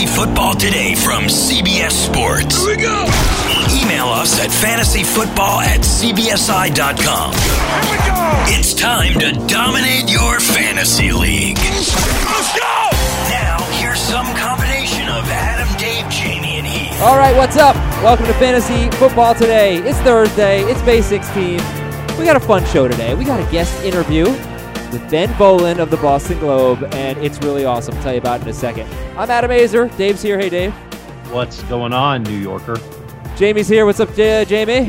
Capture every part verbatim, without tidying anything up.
Fantasy Football Today from C B S Sports. Here we go! Email us at fantasyfootball at c b s i dot com. Here we go! It's time to dominate your fantasy league. Let's go! Now, here's some combination of Adam, Dave, Jamie, and Heath. All right, what's up? Welcome to Fantasy Football Today. It's Thursday. It's May sixteenth. We got a fun show today. We got a guest interview with Ben Volin of the Boston Globe, and it's really awesome. I'll tell you about it in a second. I'm Adam Azer. Dave's here. Hey, Dave. What's going on, New Yorker? Jamie's here. What's up, J- Jamie?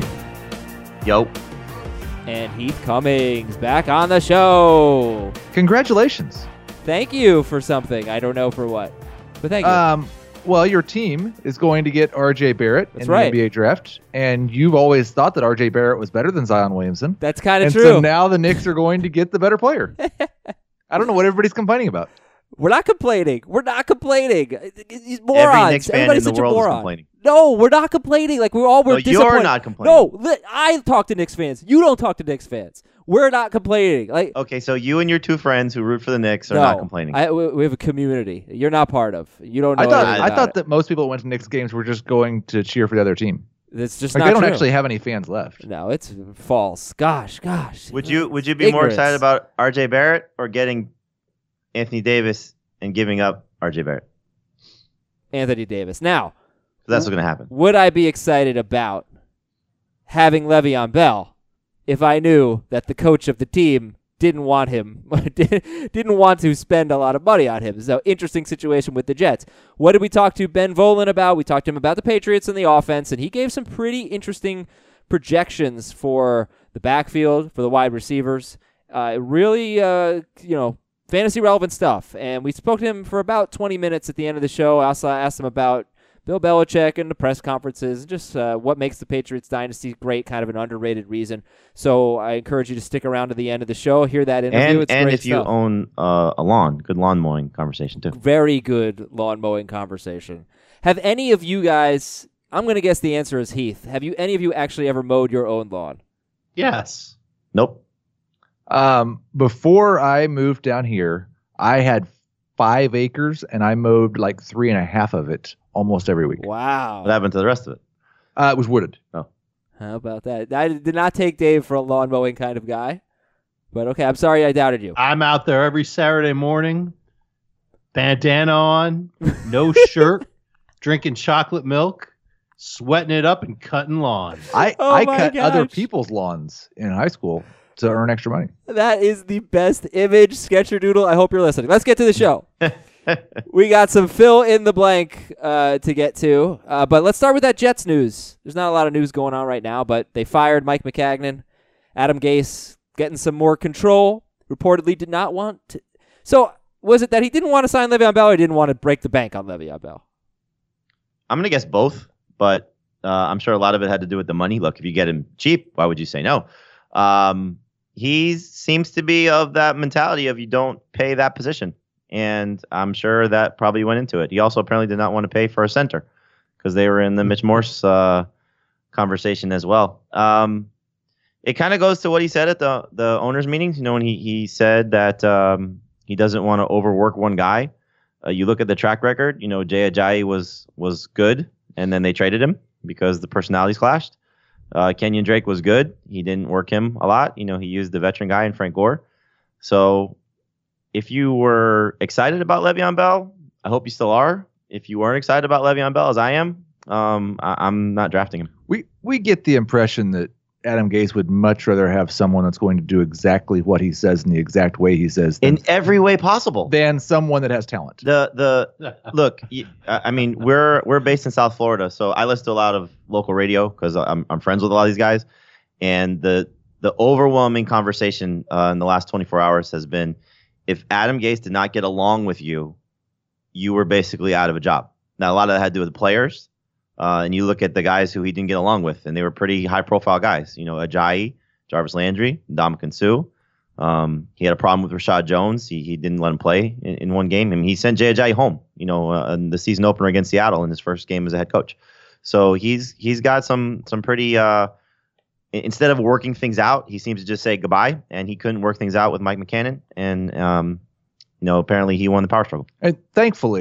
Yo. And Heath Cummings back on the show. Congratulations. Thank you for something. I don't know for what, but thank you. Um, well, your team is going to get R J Barrett That's in right. the N B A draft, and you've always thought that R J Barrett was better than Zion Williamson. That's kind of and true. So now the Knicks are going to get the better player. I don't know what everybody's complaining about. We're not complaining. We're not complaining. These morons. Every Knicks fan Everybody's in the such a world is moron. complaining. No, we're not complaining. Like we all were No, disappointed. you're not complaining. No, li- I talk to Knicks fans. You don't talk to Knicks fans. We're not complaining. Like Okay, so you and your two friends who root for the Knicks are no, not complaining. I, we we have a community. You're not part of. You don't know. I thought anything I about thought it. that most people that went to Knicks games were just going to cheer for the other team. It's just Like not they don't true. actually have any fans left. No, it's false. Gosh, gosh. would you Would you be more Ignorance. excited about R J Barrett or getting Anthony Davis and giving up R J Barrett? Anthony Davis? Now, 'Cause that's what's going to happen. would I be excited about having Le'Veon Bell if I knew that the coach of the team didn't want him, didn't want to spend a lot of money on him? So, interesting situation with the Jets. What did we talk to Ben Volin about? We talked to him about the Patriots and the offense, and he gave some pretty interesting projections for the backfield, for the wide receivers. Uh, really, uh, you know, fantasy relevant stuff. And we spoke to him for about twenty minutes at the end of the show. I also asked him about Bill Belichick and the press conferences, just uh, what makes the Patriots dynasty great, kind of an underrated reason. So I encourage you to stick around to the end of the show, hear that interview. And it's and great if you stuff. own uh, a lawn, good lawn mowing conversation too. Very good lawn mowing conversation. Have any of you guys, I'm going to guess the answer is Heath, have you any of you actually ever mowed your own lawn? Yes. Nope. Um, before I moved down here, I had five acres and I mowed like three and a half of it almost every week. Wow. What happened to the rest of it? Uh, it was wooded. Oh. How about that? I did not take Dave for a lawn mowing kind of guy. But okay, I'm sorry I doubted you. Ah. I'm out there every Saturday morning, bandana on, no shirt, drinking chocolate milk, sweating it up, and cutting lawns. I, Oh I my cut gosh. other people's lawns in high school to earn extra money. That is the best image, Sketcher Doodle. I hope you're listening. Let's get to the show. We got some fill in the blank uh, to get to, uh, but let's start with that Jets news. There's not a lot of news going on right now, but they fired Mike McCagnon. Adam Gase getting some more control. Reportedly did not want to. So was it that he didn't want to sign Le'Veon Bell or he didn't want to break the bank on Le'Veon Bell? I'm going to guess both, but uh, I'm sure a lot of it had to do with the money. Look, if you get him cheap, why would you say no? Um, he seems to be of that mentality of you don't pay that position. And I'm sure that probably went into it. He also apparently did not want to pay for a center because they were in the Mitch Morse uh, conversation as well. Um, it kind of goes to what he said at the the owners' meetings. You know, when he, he said that um, he doesn't want to overwork one guy. Uh, you look at the track record. You know, Jay Ajayi was was good, and then they traded him because the personalities clashed. Uh, Kenyon Drake was good. He didn't work him a lot. You know, he used the veteran guy in Frank Gore. So if you were excited about Le'Veon Bell, I hope you still are. If you weren't excited about Le'Veon Bell, as I am, um, I, I'm not drafting him. We we get the impression that Adam Gase would much rather have someone that's going to do exactly what he says in the exact way he says than, In every way possible. than someone that has talent. The the look, y- I mean, we're we're based in South Florida, so I listen to a lot of local radio because I'm I'm friends with a lot of these guys, and the the overwhelming conversation uh, in the last twenty-four hours has been, if Adam Gase did not get along with you, you were basically out of a job. Now a lot of that had to do with the players, uh, and you look at the guys who he didn't get along with, and they were pretty high profile guys. You know, Ajayi, Jarvis Landry, Ndamukong Suh. Um, he had a problem with Rashad Jones. He he didn't let him play in, in one game. I mean, he sent Jay Ajayi home, you know, uh, in the season opener against Seattle in his first game as a head coach. So he's he's got some some pretty uh, instead of working things out, he seems to just say goodbye, and he couldn't work things out with Mike McCannon, and um, you know, apparently he won the power struggle. And thankfully,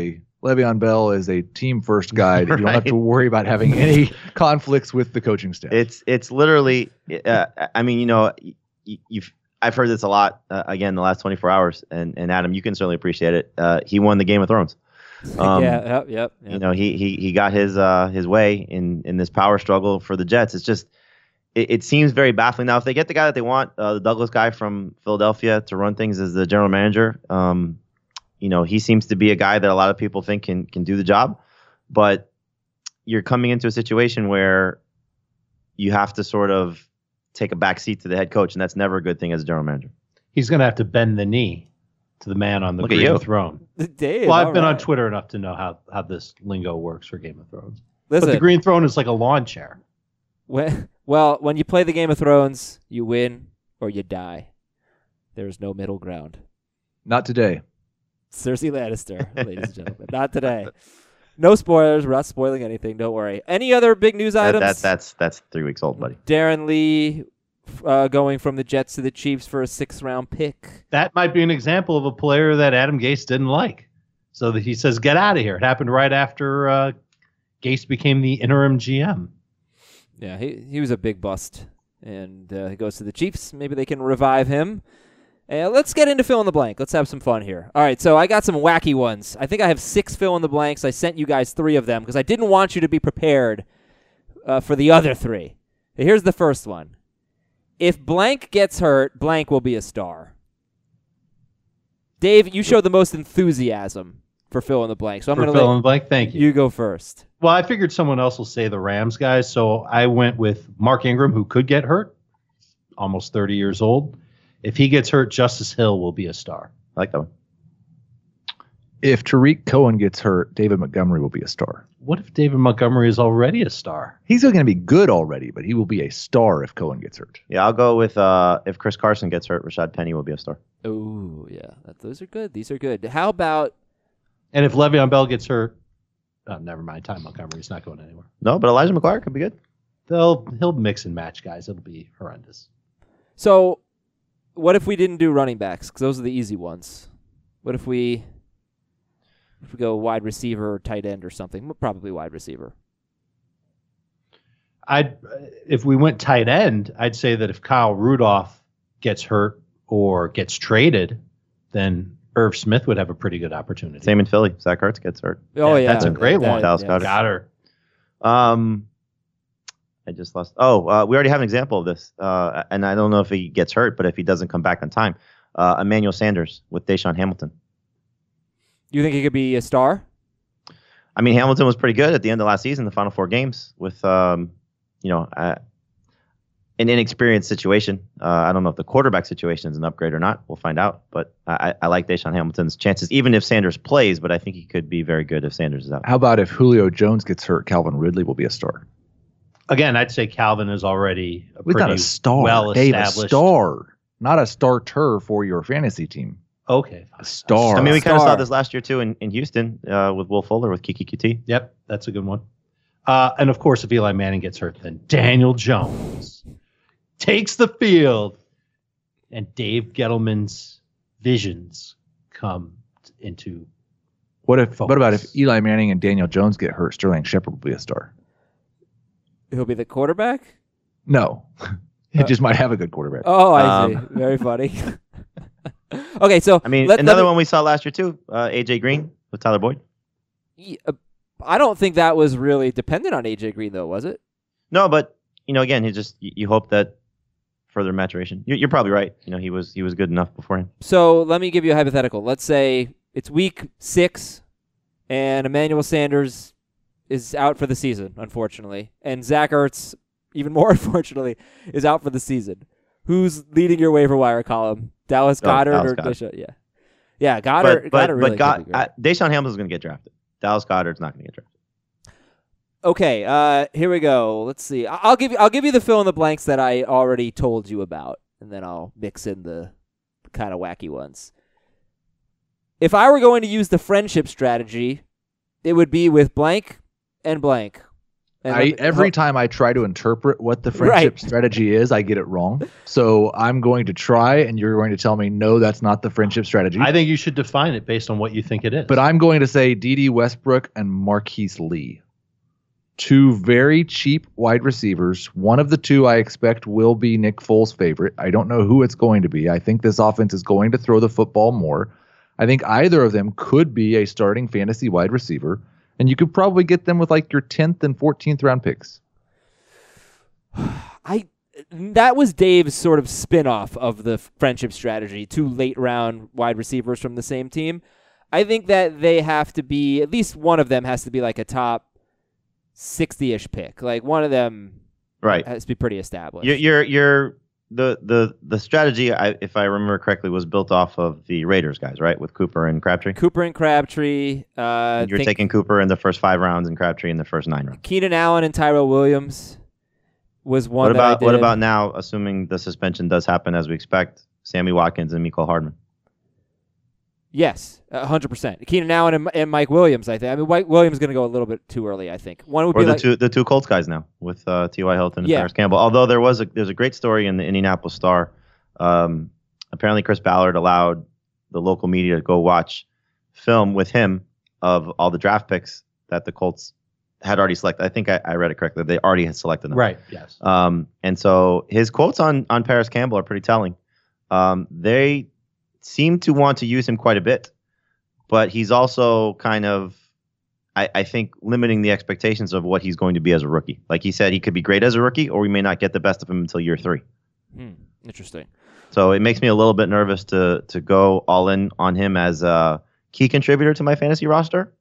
Le'Veon Bell is a team first guy. You don't have to worry about having any conflicts with the coaching staff. It's it's literally. Uh, I mean, you know, you, you've I've heard this a lot uh, again the last twenty-four hours, and and Adam, you can certainly appreciate it. Uh, he won the Game of Thrones. Um, yeah, yep, yep, yep. You know, he he he got his uh his way in in this power struggle for the Jets. It's just. It, it seems very baffling. Now, if they get the guy that they want, uh, the Douglas guy from Philadelphia, to run things as the general manager, um, you know, he seems to be a guy that a lot of people think can can do the job. But you're coming into a situation where you have to sort of take a back seat to the head coach, and that's never a good thing as a general manager. He's going to have to bend the knee to the man on the Look at Green you. Throne. Dave, Well, I've all been on right. Twitter enough to know how, how this lingo works for Game of Thrones. Listen, But the Green Throne is like a lawn chair. when, well, when you play the Game of Thrones, you win or you die. There's no middle ground. Not today. Cersei Lannister, ladies and gentlemen. Not today. No spoilers. We're not spoiling anything. Don't worry. Any other big news That, items? that, that's that's three weeks old, buddy. Darren Lee uh, going from the Jets to the Chiefs for a sixth round pick. That might be an example of a player that Adam Gase didn't like. So that he says, get out of here. It happened right after uh, Gase became the interim G M. Yeah, he he was a big bust, and uh, he goes to the Chiefs. Maybe they can revive him. Uh, let's get into fill in the blank. Let's have some fun here. All right, so I got some wacky ones. I think I have six fill in the blanks. I sent you guys three of them because I didn't want you to be prepared uh, for the other three. Here's the first one. If blank gets hurt, blank will be a star. Dave, you showed the most enthusiasm for fill in the blank, so I'm For going to fill in let the blank, thank you. you go first. Well, I figured someone else will say the Rams guys, so I went with Mark Ingram, who could get hurt, almost thirty years old. If he gets hurt, Justice Hill will be a star. I like that one. If Tariq Cohen gets hurt, David Montgomery will be a star. What if David Montgomery is already a star? He's going to be good already, but he will be a star if Cohen gets hurt. Yeah, I'll go with uh, if Chris Carson gets hurt, Rashad Penny will be a star. Oh, yeah. That, those are good. These are good. How about And if Le'Veon Bell gets hurt, oh, never mind. Ty Montgomery's not going anywhere. No, but Elijah McGuire could be good. They'll he'll mix and match guys. It'll be horrendous. So, what if we didn't do running backs? Because those are the easy ones. What if we if we go wide receiver or tight end or something? Probably wide receiver. I'd if we went tight end, I'd say that if Kyle Rudolph gets hurt or gets traded, then Irv Smith would have a pretty good opportunity. Same in Philly. Zach Ertz gets hurt. Oh, yeah. that's a great That- one. Dallas yeah. Goedert. Got her. Um, I just lost. Oh, uh, we already have an example of this, uh, and I don't know if he gets hurt, but if he doesn't come back on time, uh, Emmanuel Sanders with Deshaun Hamilton. You think he could be a star? I mean, Hamilton was pretty good at the end of last season, the final four games, with um, you know, uh, an inexperienced situation. Uh, I don't know if the quarterback situation is an upgrade or not. We'll find out. But I, I like Deshaun Hamilton's chances, even if Sanders plays. But I think he could be very good if Sanders is out. How about if Julio Jones gets hurt, Calvin Ridley will be a star. Again, I'd say Calvin is already a He's pretty not a star. well Dave, a established. star. Not a starter for your fantasy team. Okay. A star. I mean, we kind of Star. saw this last year too in, in Houston uh, with Will Fuller with Kiki Q T. Yep, that's a good one. Uh, and of course, if Eli Manning gets hurt, then Daniel Jones takes the field, and Dave Gettleman's visions come into. What if? Focus. What about if Eli Manning and Daniel Jones get hurt? Sterling Shepard will be a star. He'll be the quarterback? No, he Uh, just might have a good quarterback. Oh, I Um, see. Very funny. Okay, so I mean, let- let another me- one we saw last year too, uh, A J Green with Tyler Boyd. Yeah, uh, I don't think that was really dependent on A J Green, though, was it? No, but you know, again, he just you, you hope that further maturation. You, you're probably right. You know, he was he was good enough beforehand. So let me give you a hypothetical. Let's say it's week six, and Emmanuel Sanders is out for the season, unfortunately, and Zach Ertz, even more unfortunately, is out for the season. Who's leading your waiver wire column? Dallas Oh, Goddard Dallas or Goedert. Deshaun? Yeah, yeah, Goddard. But but Goddard really but God, could be great. uh, Deshaun Hamilton's going to get drafted. Dallas Goddard's not going to get drafted. Okay, uh, here we go. Let's see. I- I'll give you. I'll give you the fill in the blanks that I already told you about, and then I'll mix in the kind of wacky ones. If I were going to use the friendship strategy, it would be with blank and blank. And I, let me- every ho- time I try to interpret what the friendship Right. strategy is, I get it wrong. So I'm going to try, and you're going to tell me, no, that's not the friendship strategy. I think you should define it based on what you think it is. But I'm going to say D D Westbrook and Marquise Lee. Two very cheap wide receivers. One of the two I expect will be Nick Foles' favorite. I don't know who it's going to be. I think this offense is going to throw the football more. I think either of them could be a starting fantasy wide receiver. And you could probably get them with like your tenth and fourteenth round picks. I that was Dave's sort of spin-off of the friendship strategy, two late round wide receivers from the same team. I think that they have to be, at least one of them has to be like a top sixty-ish pick. Like one of them Right. has to be pretty established. You're, you're, you're the, the, the strategy, I, if I remember correctly, was built off of the Raiders guys, right? With Cooper and Crabtree. Cooper and Crabtree. Uh, You're think taking Cooper in the first five rounds and Crabtree in the first nine rounds. Keenan Allen and Tyrell Williams was one What that I about what did. about now, assuming the suspension does happen as we expect, Sammy Watkins and Mecole Hardman? Yes, one hundred percent. Keenan Allen and, and Mike Williams, I think. I mean, Mike Williams is going to go a little bit too early, I think. One would Or be the like, two the two Colts guys now with uh, T Y. Hilton and Yeah. Paris Campbell. Although there was a there's a great story in the Indianapolis Star. Um, apparently, Chris Ballard allowed the local media to go watch film with him of all the draft picks that the Colts had already selected. I think I, I read it correctly. They already had selected them. right, yes. Um, and so his quotes on on Paris Campbell are pretty telling. Um, they seem to want to use him quite a bit, but he's also kind of, I, I think, limiting the expectations of what he's going to be as a rookie. Like he said, he could be great as a rookie, or we may not get the best of him until year three. hmm, interesting. So it makes me a little bit nervous to to go all in on him as a key contributor to my fantasy roster.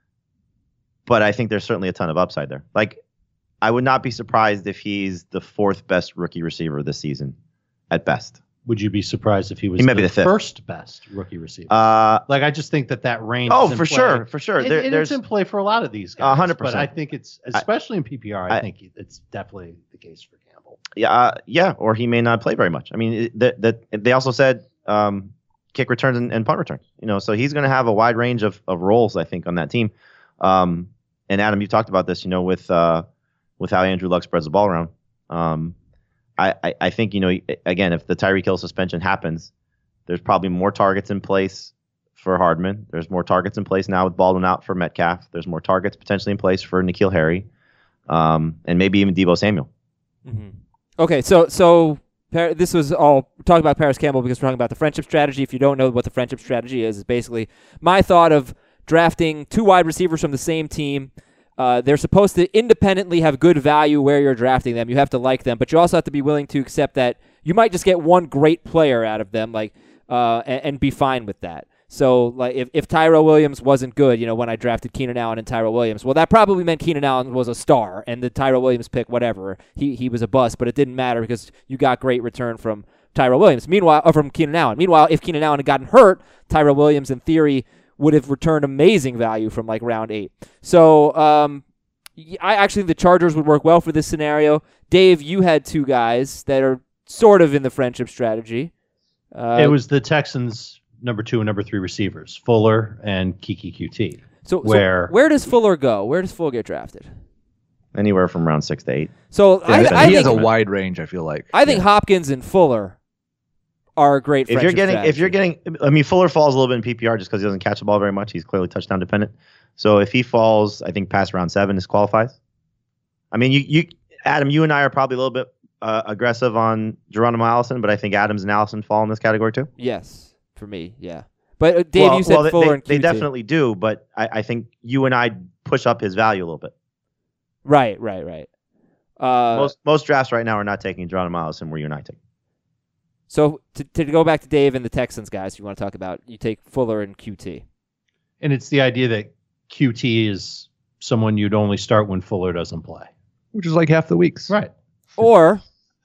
But I think there's certainly a ton of upside there. Like, I would not be surprised if he's the fourth best rookie receiver this season, at best. Would you be surprised if he was He may the, be the fifth. first best rookie receiver? Uh, like, I just think that that range. oh, is in for play. sure, for sure. And, There, and there's it's in play for a lot of these guys. A hundred But I percent. think it's, especially in P P R, I, I- think it's definitely the case for Campbell. yeah, uh, yeah, or he may not play very much. I mean, it- that that they also said um, kick returns and, and punt returns. You know, so he's going to have a wide range of, of roles, I think, on that team. Um, and Adam, you talked about this, you know, with uh, with how Andrew Luck spreads the ball around. Um, I, I I think, you know, again, if the Tyreek Hill suspension happens, there's probably more targets in place for Hardman. There's more targets in place now with Baldwin out for Metcalf. There's more targets potentially in place for N'Keal Harry, um, and maybe even Deebo Samuel. hmm Okay, so so Par- this was all we're talking about Paris Campbell because we're talking about the friendship strategy. If you don't know what the friendship strategy is, it's basically my thought of drafting two wide receivers from the same team. Uh, they're supposed to independently have good value where you're drafting them. You have to like them, but you also have to be willing to accept that you might just get one great player out of them, like uh, and, and be fine with that. So, like, if, if Tyrell Williams wasn't good, you know, when I drafted Keenan Allen and Tyrell Williams, well, that probably meant Keenan Allen was a star, and the Tyrell Williams pick, whatever, he he was a bust, but it didn't matter because you got great return from Tyrell Williams. Meanwhile, or from Keenan Allen. Meanwhile, if Keenan Allen had gotten hurt, Tyrell Williams, in theory, would have returned amazing value from like round eight. So, um, I actually think the Chargers would work well for this scenario. Dave, you had two guys that are sort of in the friendship strategy. Uh, it was the Texans' number two and number three receivers, Fuller and Kiki Q T. so, where- so where does Fuller go? Where does Fuller get drafted? Anywhere from round six to eight. So Yeah, I, he I he has think a wide range, I feel like. I think Yeah. Hopkins and Fuller are a great. If you're friendship getting, strategy. if you're getting, I mean, Fuller falls a little bit in P P R just because he doesn't catch the ball very much. He's clearly touchdown dependent. So if he falls, I think past round seven, this qualifies. I mean, you, you, Adam, you and I are probably a little bit uh, aggressive on Geronimo Allison, but I think Adams and Allison fall in this category too. yes, for me, yeah. But uh, Dave, well, you said well, they- Fuller they, and Q they T. definitely do, but I, I think you and I push up his value a little bit. Right, right, right. Uh, most most drafts right now are not taking Geronimo Allison where you and I take. so to to go back to Dave and the Texans guys, you want to talk about? You take Fuller and Q T. And it's the idea that Q T is someone you'd only start when Fuller doesn't play. Which is like half the weeks. Right. Or,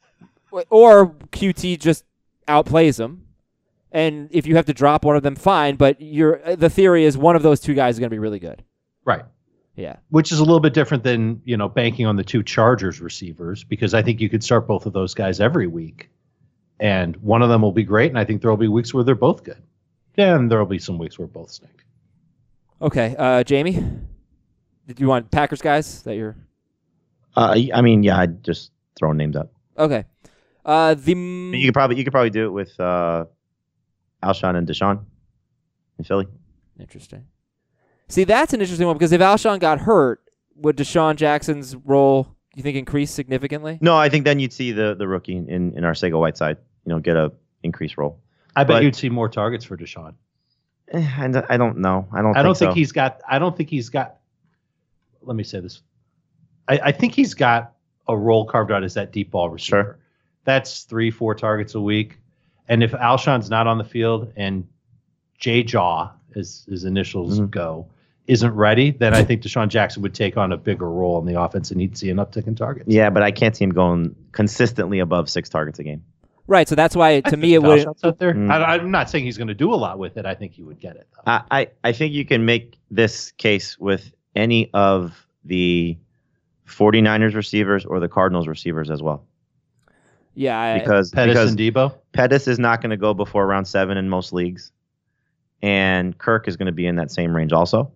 or Q T just outplays them, and if you have to drop one of them, fine. But you're the theory is one of those two guys is going to be really good. Right. Yeah. Which is a little bit different than, you know, banking on the two Chargers receivers, because I think you could start both of those guys every week. And one of them will be great, and I think there will be weeks where they're both good. And there will be some weeks where both stink. Okay, uh, Jamie, did you want Packers guys that you're? Uh, I mean, yeah, I'd just throw names out. Okay. Uh, the You could probably you could probably do it with uh, Alshon and Deshaun in Philly. Interesting. See, that's an interesting one because if Alshon got hurt, would Deshaun Jackson's role, you think, increase significantly? No, I think then you'd see the the rookie in in Arcega-Whiteside, you know, get a increased role. I bet But- you'd see more targets for Deshaun. Eh, I, don't- I don't know. I don't. I think don't think so. he's got. I don't think he's got. Let me say this. I, I think he's got a role carved out as that deep ball receiver. Sure. That's three, four targets a week. And if Alshon's not on the field and J Jaw, as his initials Mhm. go, isn't ready, then I think Deshaun Jackson would take on a bigger role in the offense and he'd see an uptick in targets. Yeah, but I can't see him going consistently above six targets a game. Right. So that's why, I to think me, it if would. Alshon's out there. Mm. I, I'm not saying he's going to do a lot with it. I think he would get it, though. I, I I think you can make this case with any of the 49ers receivers or the Cardinals receivers as well. Yeah. I, Because Pettis because and Debo. Pettis is not going to go before round seven in most leagues, and Kirk is going to be in that same range also.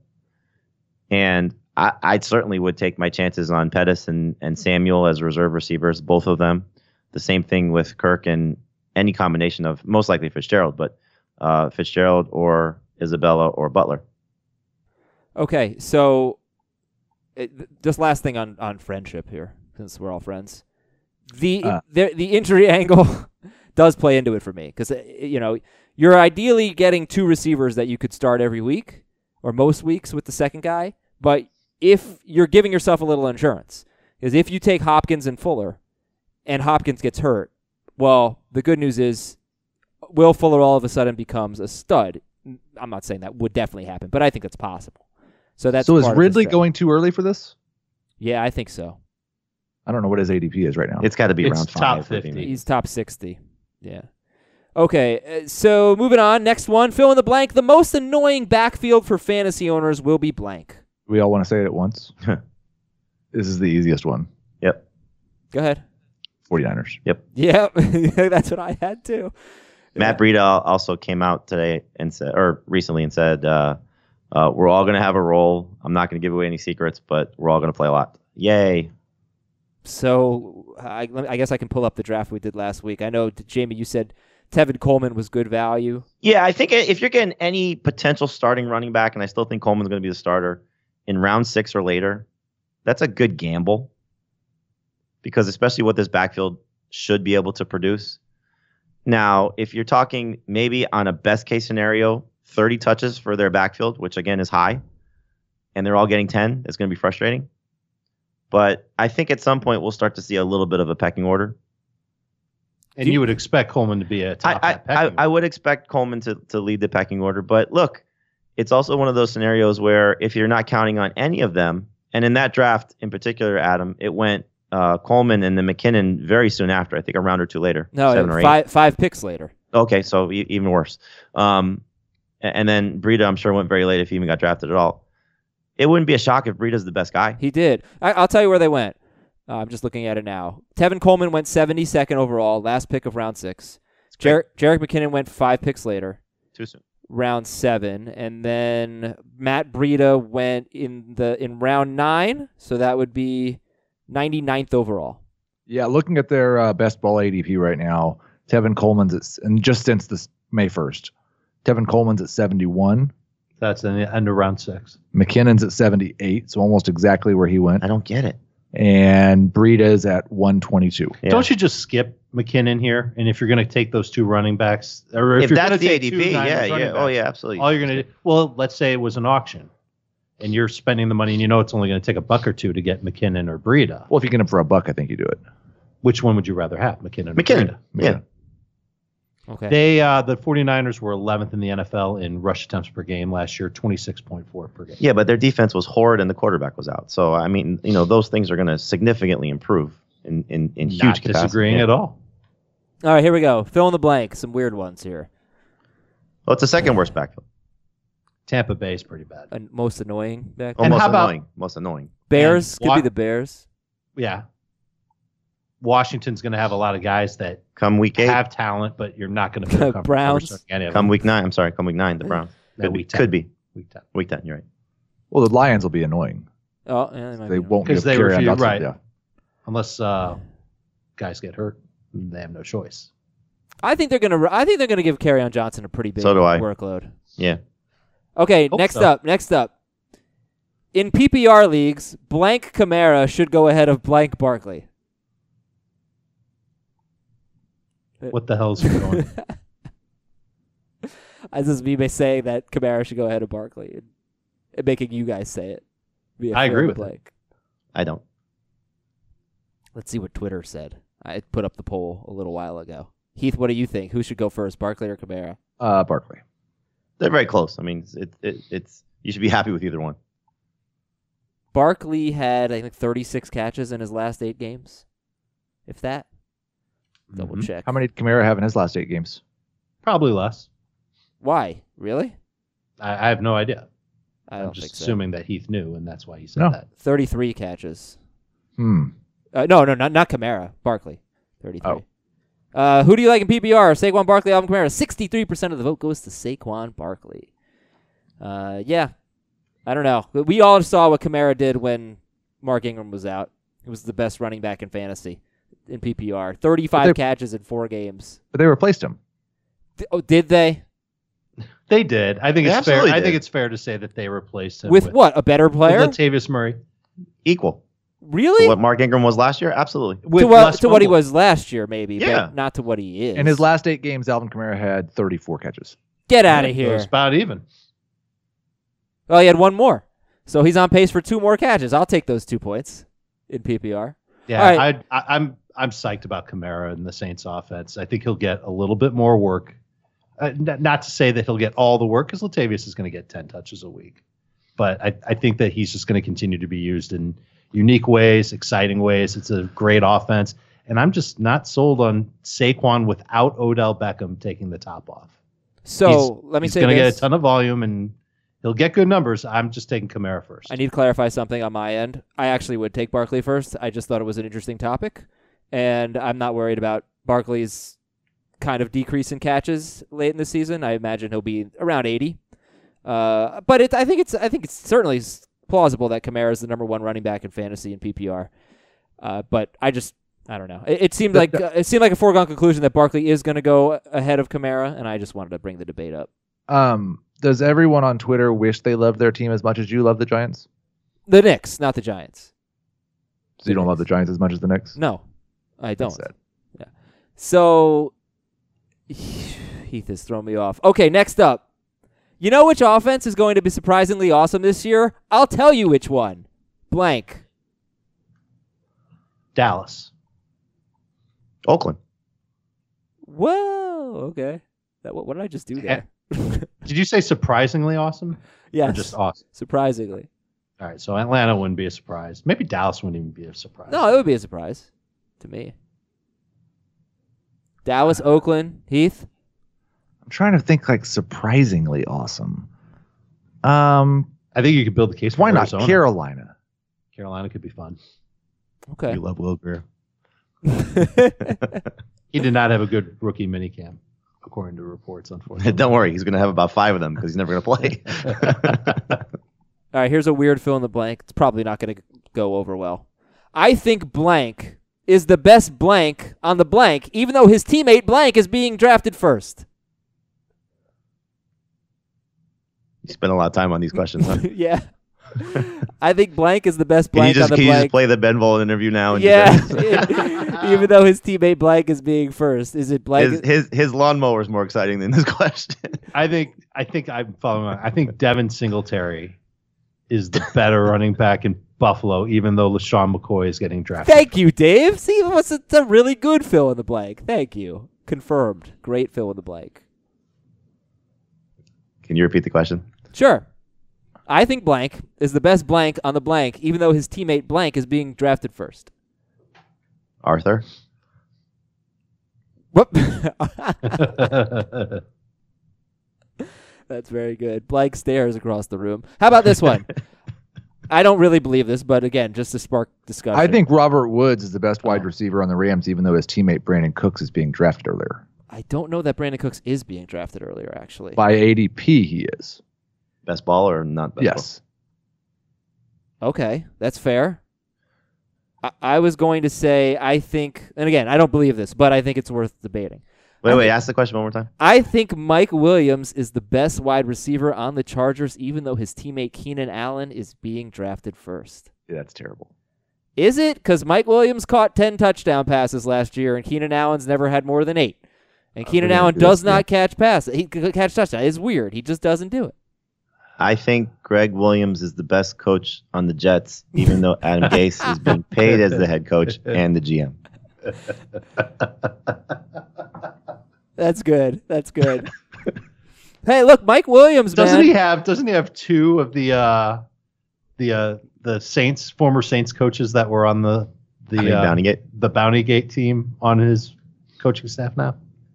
And I, I certainly would take my chances on Pettis and, and Samuel as reserve receivers, both of them. The same thing with Kirk and any combination of most likely Fitzgerald, but uh, Fitzgerald or Isabella or Butler. Okay. So, it, just last thing on, on friendship here, since we're all friends. The Uh. the, the injury angle does play into it for me because, you know, you're ideally getting two receivers that you could start every week or most weeks with the second guy. But if you're giving yourself a little insurance, because if you take Hopkins and Fuller and Hopkins gets hurt, well, the good news is Will Fuller all of a sudden becomes a stud. I'm not saying that would definitely happen, but I think that's possible. So that's so is part of the Ridley strat- going too early for this? Yeah, I think so. I don't know what his A D P is right now. It's got to be It's round top five. would be fifty. me. He's top sixty. Yeah. Okay, uh, so moving on. Next one, fill in the blank. The most annoying backfield for fantasy owners will be blank. we all want to say it at once. This is the easiest one. Yep. Go ahead. 49ers. Yeah, that's what I had too. Matt Breida al- also came out today and said, or recently and said, uh, uh, we're all going to have a role. I'm not going to give away any secrets, but we're all going to play a lot. Yay. So I, I guess I can pull up the draft we did last week. I know, Jamie, you said Tevin Coleman was good value. Yeah, I think if you're getting any potential starting running back, and I still think Coleman's going to be the starter in round six or later, that's a good gamble. Because especially what this backfield should be able to produce. Now, if you're talking maybe on a best case scenario, thirty touches for their backfield, which again is high, and they're all getting ten, it's going to be frustrating. But I think at some point we'll start to see a little bit of a pecking order. And you would expect Coleman to be a top I, five I, I, pecking I would expect Coleman to, to lead the pecking order. But look, it's also one of those scenarios where if you're not counting on any of them, and in that draft in particular, Adam, it went uh, Coleman and then McKinnon very soon after, I think a round or two later. No, seven or eight. five five picks later. Okay, so e- even worse. Um, a- and then Breida, I'm sure, went very late if he even got drafted at all. It wouldn't be a shock if Breida's the best guy. He did. I, I'll tell you where they went. Uh, I'm just looking at it now. Tevin Coleman went seventy-second overall, last pick of round six. Jer- Jerick McKinnon went five picks later, Too soon. round seven, and then Matt Breida went in the in round nine, so that would be ninety-ninth overall. Yeah, looking at their uh, best ball A D P right now, Tevin Coleman's at, and just since this May first, Tevin Coleman's at seventy-one. That's in the end of round six. McKinnon's at seventy-eight, so almost exactly where he went. I don't get it. And Breida's at one twenty-two. Yeah. Don't you just skip McKinnon here? And if you're going to take those two running backs, or if, If you're that's gonna the take A D two P, Niners yeah, running yeah. backs, Oh, yeah, absolutely. all you're going to do, well, let's say it was an auction, and you're spending the money, and you know it's only going to take a buck or two to get McKinnon or Breida. Well, if you get him for a buck, I think you do it. Which one would you rather have, McKinnon or McKinnon. Breida? Yeah. Okay. They uh, the 49ers were eleventh in the N F L in rush attempts per game last year, twenty-six point four per game. Yeah, but their defense was horrid and the quarterback was out. So, I mean, you know, those things are going to significantly improve in, in, in huge Not capacity. disagreeing Yeah. at all. All right, here we go. Fill in the blank. Some weird ones here. Well, it's the second worst backfield. Tampa Bay is pretty bad. And most annoying back. And Almost how about- annoying. Most annoying. Bears and could Wa- be the Bears. Yeah. Washington's going to have a lot of guys that Come week eight. have talent, but you're not going to feel comfortable Browns. starting any of Come them. week nine. I'm sorry. Come week nine. The Browns. No, Could be. week ten. Could be. Week ten. Week ten. You're right. Well, the Lions will be annoying. Oh, yeah, they might They be. won't Because give they Kerryon refuse- Johnson- right. Yeah. unless uh, guys get hurt, they have no choice. I think they're gonna. I think they're gonna give Kerryon Johnson a pretty big So do I. workload. Yeah. Okay, Hope next so. up. Next up. In P P R leagues, blank Kamara should go ahead of blank Barkley. What the hell is going on? This is me by saying that Kamara should go ahead of Barkley and, and making you guys say it. Be a I fair agree with blank. I don't. Let's see what Twitter said. I put up the poll a little while ago. Heath, what do you think? Who should go first, Barkley or Kamara? Uh, Barkley. They're very close. I mean, it's it, it, it's you should be happy with either one. Barkley had, I think, thirty-six catches in his last eight games. If that. Double Mhm. check. How many did Kamara have in his last eight games? Probably less. Why? Really? I, I have no idea. I I'm don't just think so. assuming that Heath knew, and that's why he said No. that. thirty-three catches. Hmm. Uh, no, no, not not Kamara. Barkley. thirty-three. Oh. Uh, who do you like in P P R? Saquon Barkley, Alvin Kamara. sixty-three percent of the vote goes to Saquon Barkley. Uh, yeah. I don't know. We all saw what Kamara did when Mark Ingram was out. He was the best running back in fantasy in P P R. thirty-five But they- catches in four games. But they replaced him. Th- oh, did they? They did. I think They it's fair. absolutely I think did. it's fair to say that they replaced him With what? A better with player? Latavius Murray. Equal Really? to what Mark Ingram was last year. Absolutely. With to what, less to what he fumbles. was last year, maybe, Yeah. but not to what he is. In his last eight games, Alvin Kamara had thirty-four catches. Get out of It here. was about even. Well, he had one more. So he's on pace for two more catches. I'll take those two points in P P R. Yeah, All right. I, I, I'm I'm psyched about Kamara and the Saints offense. I think he'll get a little bit more work. Uh, n- not to say that he'll get all the work, because Latavius is going to get ten touches a week. But I, I think that he's just going to continue to be used in unique ways, exciting ways. It's a great offense. And I'm just not sold on Saquon without Odell Beckham taking the top off. So He's- let me he's say going to this. get a ton of volume, and he'll get good numbers. I'm just taking Kamara first. I need to clarify something on my end. I actually would take Barkley first. I just thought it was an interesting topic. And I'm not worried about Barkley's kind of decrease in catches late in the season. I imagine he'll be around eighty. Uh, but it, I think it's I think it's certainly s- plausible that Kamara is the number one running back in fantasy in P P R. Uh, but I just I don't know. It, it seemed like uh, it seemed like a foregone conclusion that Barkley is going to go ahead of Kamara, and I just wanted to bring the debate up. Um, does everyone on Twitter wish they loved their team as much as you love the Giants? The Knicks, not the Giants. So you don't love the Giants as much as the Knicks? No, I don't. That's sad. So Heath has thrown me off. Okay, next up. You know which offense is going to be surprisingly awesome this year? I'll tell you which one. Blank. Dallas. Oakland. Whoa. Okay. That what, what did I just do there? Did you say surprisingly awesome? Or Yes. just awesome? Surprisingly. All right, so Atlanta wouldn't be a surprise. Maybe Dallas wouldn't even be a surprise. No, it would be a surprise to me. Dallas, Oakland, Heath. I'm trying to think like surprisingly awesome. Um, I think you could build the case for why not Arizona. Carolina? Carolina could be fun. Okay. You love Will Greer. He did not have a good rookie minicamp, according to reports, unfortunately. Don't worry, he's going to have about five of them because he's never going to play. All right, here's a weird fill in the blank. It's probably not going to go over well. I think blank is the best blank on the blank, even though his teammate blank is being drafted first. You spend a lot of time on these questions, huh? Yeah. I think blank is the best Can you blank just on the can you blank. just play the Ben Vol interview now? And yeah. just- Even though his teammate blank is being first. Is it blank? his, his his lawnmower is more exciting than this question. I think I think I'm following. I think Devin Singletary is the better running back in Buffalo, even though LaShawn McCoy is getting drafted. Thank you, Dave. See, it was a, a really good fill in the blank. Thank you. Confirmed. Great fill in the blank. Can you repeat the question? Sure. I think blank is the best blank on the blank, even though his teammate blank is being drafted first. Arthur? Whoop. That's very good. Blank stares across the room. How about this one? I don't really believe this, but again, just to spark discussion. I think Robert Woods is the best wide Oh. receiver on the Rams, even though his teammate Brandon Cooks is being drafted earlier. I don't know that Brandon Cooks is being drafted earlier, actually. By A D P, he is. Best ball or not best Yes. Okay, that's fair. I, I was going to say I think, and again, I don't believe this, but I think it's worth debating. Wait, I wait. think, Ask the question one more time. I think Mike Williams is the best wide receiver on the Chargers, even though his teammate Keenan Allen is being drafted first. Yeah, that's terrible. Is it? Because Mike Williams caught ten touchdown passes last year, and Keenan Allen's never had more than eight. And Keenan Uh, Allen yeah, does yeah. not catch passes. He can catch touchdowns. It's weird. He just doesn't do it. I think Greg Williams is the best coach on the Jets, even though Adam Gase is being paid as the head coach and the G M. That's good. That's good. Hey, look, Mike Williams, Doesn't man. he have? Doesn't he have two of the uh, the uh, the Saints former Saints coaches that were on the I mean, the uh, Bountygate. the Bountygate team on his coaching staff now?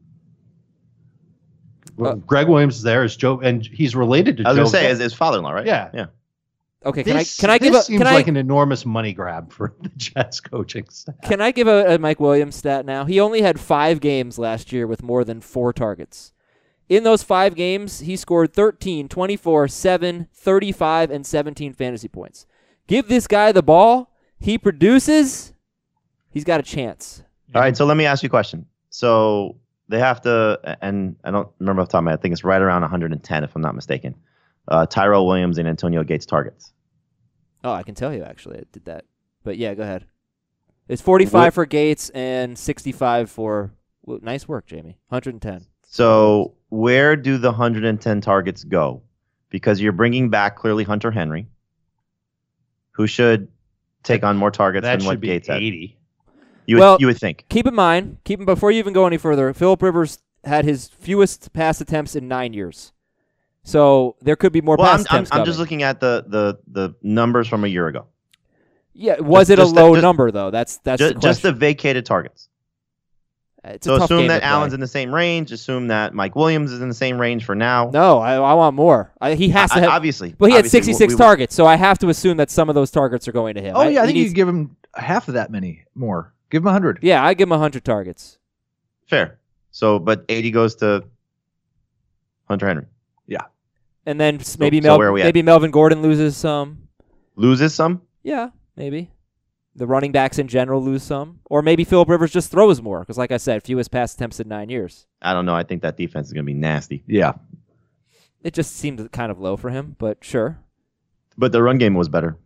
Well, Uh, Greg Williams is there as Joe, and he's related to. I was Joe gonna say Ga- his, his father-in-law, right? Yeah. yeah. Okay, can This, I can I give this a seems can like I an enormous money grab for the Jets coaching staff. can I give a, a Mike Williams stat now? He only had five games last year with more than four targets. In those five games, he scored thirteen, twenty-four, seven, thirty-five, and seventeen fantasy points. Give this guy the ball, he produces, he's got a chance. All right, so let me ask you a question. So they have to, and I don't remember off the top of my head, I think it's right around one hundred ten, if I'm not mistaken. Uh, Tyrell Williams and Antonio Gates targets. Oh, I can tell you, actually. I did that. But yeah, go ahead. It's forty-five What- for Gates and sixty-five for... Well, nice work, Jamie. one hundred ten. So where do the one hundred ten targets go? Because you're bringing back clearly Hunter Henry, who should take on more targets That than what should be Gates had. eighty. You would, Well, you would think. Keep in mind, keep in, before you even go any further, Phillip Rivers had his fewest pass attempts in nine years. So there could be more Well, pass I'm, I'm, attempts I'm coming. just looking at the, the, the numbers from a year ago. Yeah, was just- it a just the- low just- number, though? That's that's Just, the just the question. vacated targets. It's So a tough assume game that to play. Allen's in the same range. Assume that Mike Williams is in the same range for now. No, I, I want more. I, he has to I- have... obviously. But he had obviously, sixty-six we- we- targets, so I have to assume that some of those targets are going to him. Oh yeah, I he think needs- you give him half of that many more. Give him a hundred. Yeah, I give him one hundred targets. Fair. So, but eighty goes to Hunter Henry. And then s- maybe so Mel- where are we at? maybe Melvin Gordon loses some. Loses some. Yeah, maybe. The running backs in general lose some. Or maybe Phillip Rivers just throws more, because like I said, fewest pass attempts in nine years. I don't know. I think that defense is going to be nasty. Yeah. It just seemed kind of low for him, but sure. But the run game was better.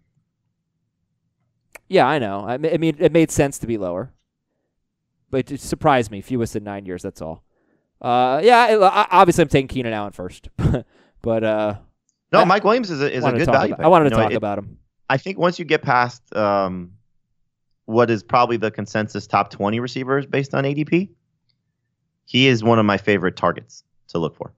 Yeah, I know. I, ma- I mean, it made sense to be lower. But it surprised me. Fewest in nine years, that's all. Uh, yeah, I, I- obviously I'm taking Keenan Allen first. but uh, No, I- Mike Williams is a, is a wanted to good talk value. about- pick. I wanted to You know, talk it- about him. I think once you get past um, what is probably the consensus top twenty receivers based on A D P, he is one of my favorite targets to look for.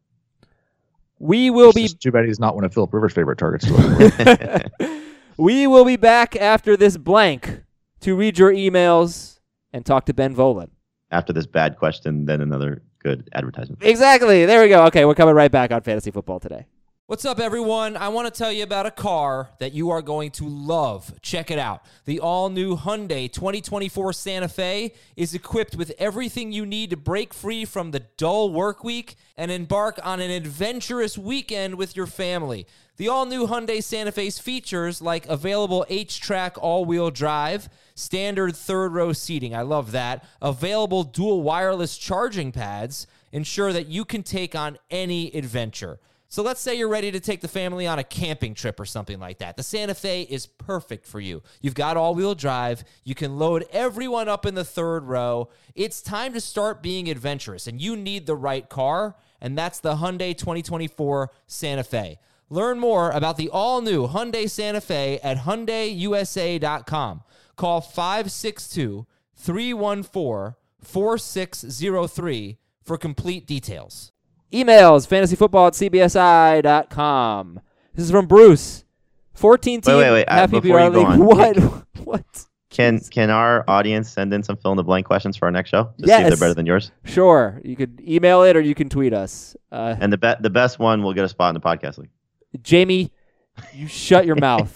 We will It's be just too bad he's not one of Phillip Rivers' favorite targets. to look for. we will be back after this blank to read your emails and talk to Ben Volen. After this bad question, then another good advertisement. Exactly. There we go. Okay, we're coming right back on Fantasy Football Today. What's up, everyone? I want to tell you about a car that you are going to love. Check it out. The all-new Hyundai twenty twenty-four Santa Fe is equipped with everything you need to break free from the dull work week and embark on an adventurous weekend with your family. The all-new Hyundai Santa Fe's features like available H-Track all-wheel drive, standard third-row seating, I love that, available dual wireless charging pads, ensure that you can take on any adventure. So let's say you're ready to take the family on a camping trip or something like that. The Santa Fe is perfect for you. You've got all-wheel drive. You can load everyone up in the third row. It's time to start being adventurous, and you need the right car, and that's the Hyundai twenty twenty-four Santa Fe. Learn more about the all-new Hyundai Santa Fe at Hyundai U S A dot com. Call five six two, three one four, four six zero three for complete details. Emails, fantasyfootball at c b s i dot com. This is from Bruce. fourteen team Wait, wait, wait. Uh, half before P P R you go league. on, What? can- what? Can can our audience send in some fill in the blank questions for our next show? To see Yes. if they're better than yours. Sure. You could email it or you can tweet us. Uh, And the be- the best one will get a spot in the podcast league. Jamie, you shut your mouth.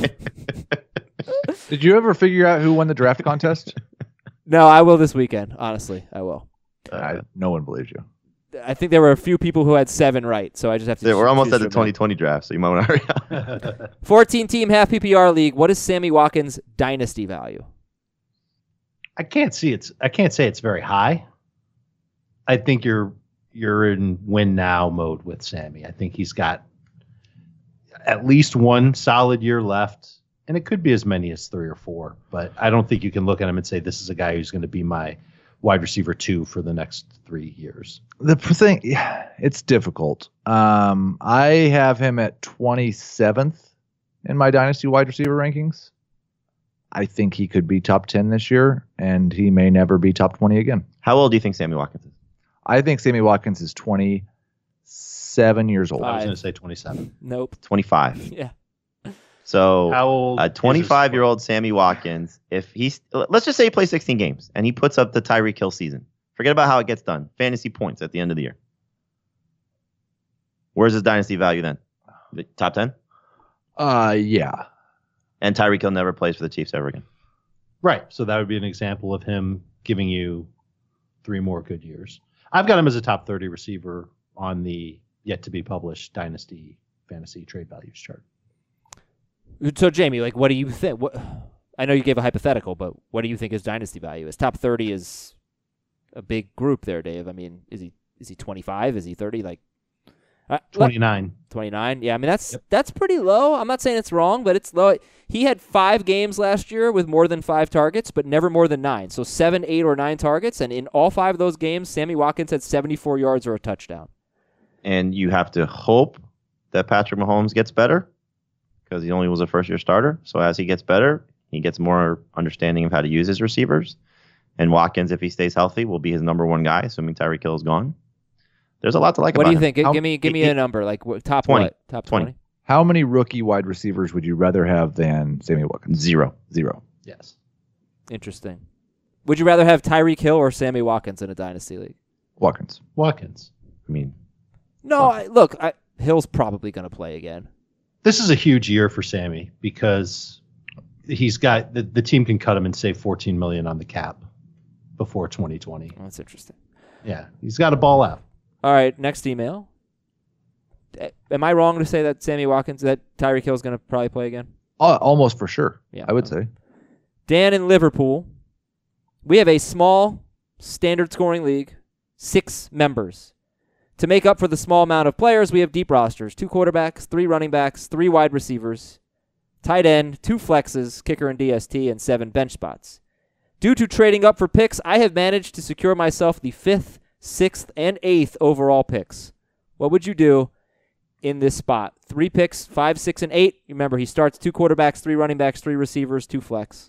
Did you ever figure out who won the draft contest? No, I will this weekend. Honestly, I will. I, no one believes you. I think there were a few people who had seven right, so I just have to. So we're almost choose at the from twenty them. twenty draft, so you might want to hurry up. fourteen team half P P R league. What is Sammy Watkins' dynasty value? I can't see it's. I can't say it's very high. I think you're you're in win now mode with Sammy. I think he's got at least one solid year left, and it could be as many as three or four. But I don't think you can look at him and say this is a guy who's going to be my wide receiver two for the next three years. The thing, yeah, it's difficult. Um, I have him at twenty-seventh in my dynasty wide receiver rankings. I think he could be top ten this year, and he may never be top twenty again. How old do you think Sammy Watkins is? I think Sammy Watkins is twenty-seven years old. I was Five. going to say twenty-seven. Nope. twenty-five. Yeah. So How old? a is his- twenty-five-year-old Sammy Watkins, if he's, let's just say he plays sixteen games and he puts up the Tyreek Hill season. Forget about how it gets done. Fantasy points at the end of the year. Where's his dynasty value then? The top ten? Uh, yeah. And Tyreek Hill never plays for the Chiefs ever again. Right. So that would be an example of him giving you three more good years. I've got him as a top thirty receiver on the yet to be published Dynasty Fantasy Trade Values chart. So, Jamie, like, what do you think? What, I know you gave a hypothetical, but what do you think his dynasty value is? Top thirty is a big group there, Dave. I mean, is he is he twenty-five? Is he thirty? Like, uh, twenty-nine. twenty-nine. Yeah, I mean that's Yep. that's pretty low. I'm not saying it's wrong, but it's low. He had five games last year with more than five targets, but never more than nine. So seven, eight, or nine targets, and in all five of those games, Sammy Watkins had seventy-four yards or a touchdown. And you have to hope that Patrick Mahomes gets better because he only was a first-year starter. So as he gets better, he gets more understanding of how to use his receivers. And Watkins, if he stays healthy, will be his number one guy, assuming Tyreek Hill is gone. There's a lot to like What about do you him. think? Gi- How- give me give me he- a number. Like what, top twenty. what? Top twenty. twenty. How many rookie wide receivers would you rather have than Sammy Watkins? Zero. Zero. Yes. Interesting. Would you rather have Tyreek Hill or Sammy Watkins in a dynasty league? Watkins. Watkins. I mean, No, I, look, I, Hill's probably going to play again. This is a huge year for Sammy because he's got the, the team can cut him and save fourteen million dollars on the cap before twenty twenty. Oh, that's interesting. Yeah, he's got to ball out. All right, next email. Uh, Am I wrong to say that Sammy Watkins, that Tyreek Hill's going to probably play again? Uh, almost for sure. Yeah. I would say. Dan in Liverpool. We have a small standard scoring league, six members. To make up for the small amount of players, we have deep rosters, two quarterbacks, three running backs, three wide receivers, tight end, two flexes, kicker and D S T, and seven bench spots. Due to trading up for picks, I have managed to secure myself the fifth, sixth, and eighth overall picks. What would you do in this spot? Three picks, five, six, and eight. Remember, he starts two quarterbacks, three running backs, three receivers, two flex.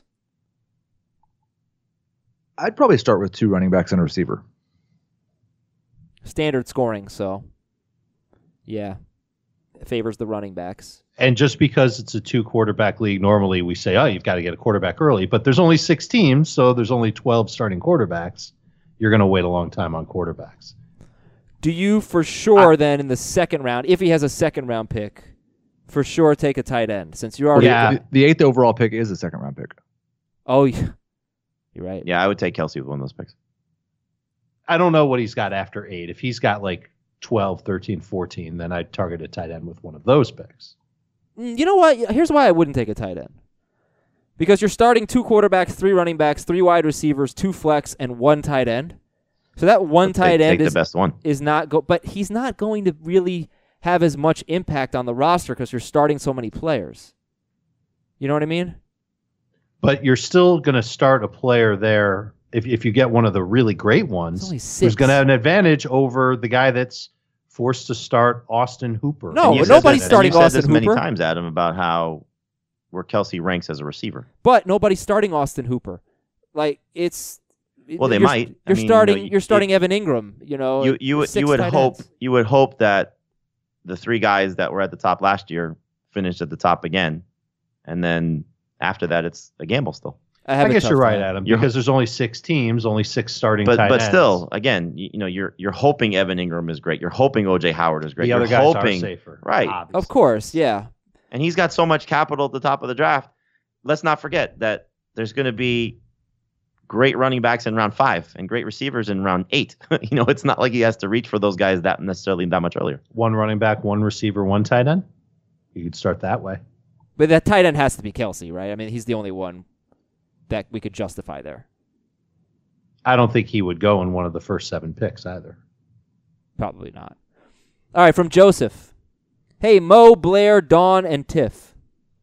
I'd probably start with two running backs and a receiver. Standard scoring, so yeah, it favors the running backs. And just because it's a two quarterback league, normally we say, oh, you've got to get a quarterback early, but there's only six teams, so there's only twelve starting quarterbacks. You're going to wait a long time on quarterbacks. Do you for sure then in the second round, if he has a second round pick, for sure take a tight end since you already? Yeah. The, the eighth overall pick is a second round pick. Oh, yeah. You're right. yeah, I would take Kelsey with one of those picks. I don't know what he's got after eight. If he's got like twelve, thirteen, fourteen, then I'd target a tight end with one of those picks. Mm, You know what? Here's why I wouldn't take a tight end. Because you're starting two quarterbacks, three running backs, three wide receivers, two flex, and one tight end. So that one But tight take, end take is the best one. is not go, but he's not going to really have as much impact on the roster because you're starting so many players. You know what I mean? But you're still going to start a player there if if you get one of the really great ones It's only who's six. going to have an advantage over the guy that's forced to start Austin Hooper. No, And you but said nobody's this- starting and you said Austin this many Hooper. times, Adam, about how where Kelsey ranks as a receiver. But nobody's starting Austin Hooper. Like it's Well, they you're, might. I You're mean, you starting. know, you- you're starting Evan Ingram. You know, You you would six you would tight hope ends. you would hope that the three guys that were at the top last year finished at the top again, and then after that it's a gamble still. I, have I a guess tough you're right, time. Adam, You're- because there's only six teams, only six starting But tight but ends. still, again, you, you know you're you're hoping Evan Ingram is great. You're hoping O J Howard is great. the you're other guys hoping, are safer. right. obviously. Of course, yeah. and he's got so much capital at the top of the draft. Let's not forget that there's going to be great running backs in round five and great receivers in round eight. you know, it's not like he has to reach for those guys that necessarily that much earlier. One running back, one receiver, one tight end. You could start that way. But that tight end has to be Kelsey, right? I mean, he's the only one that we could justify there. I don't think he would go in one of the first seven picks either. Probably not. All right, from Joseph. Hey, Mo, Blair, Dawn, and Tiff.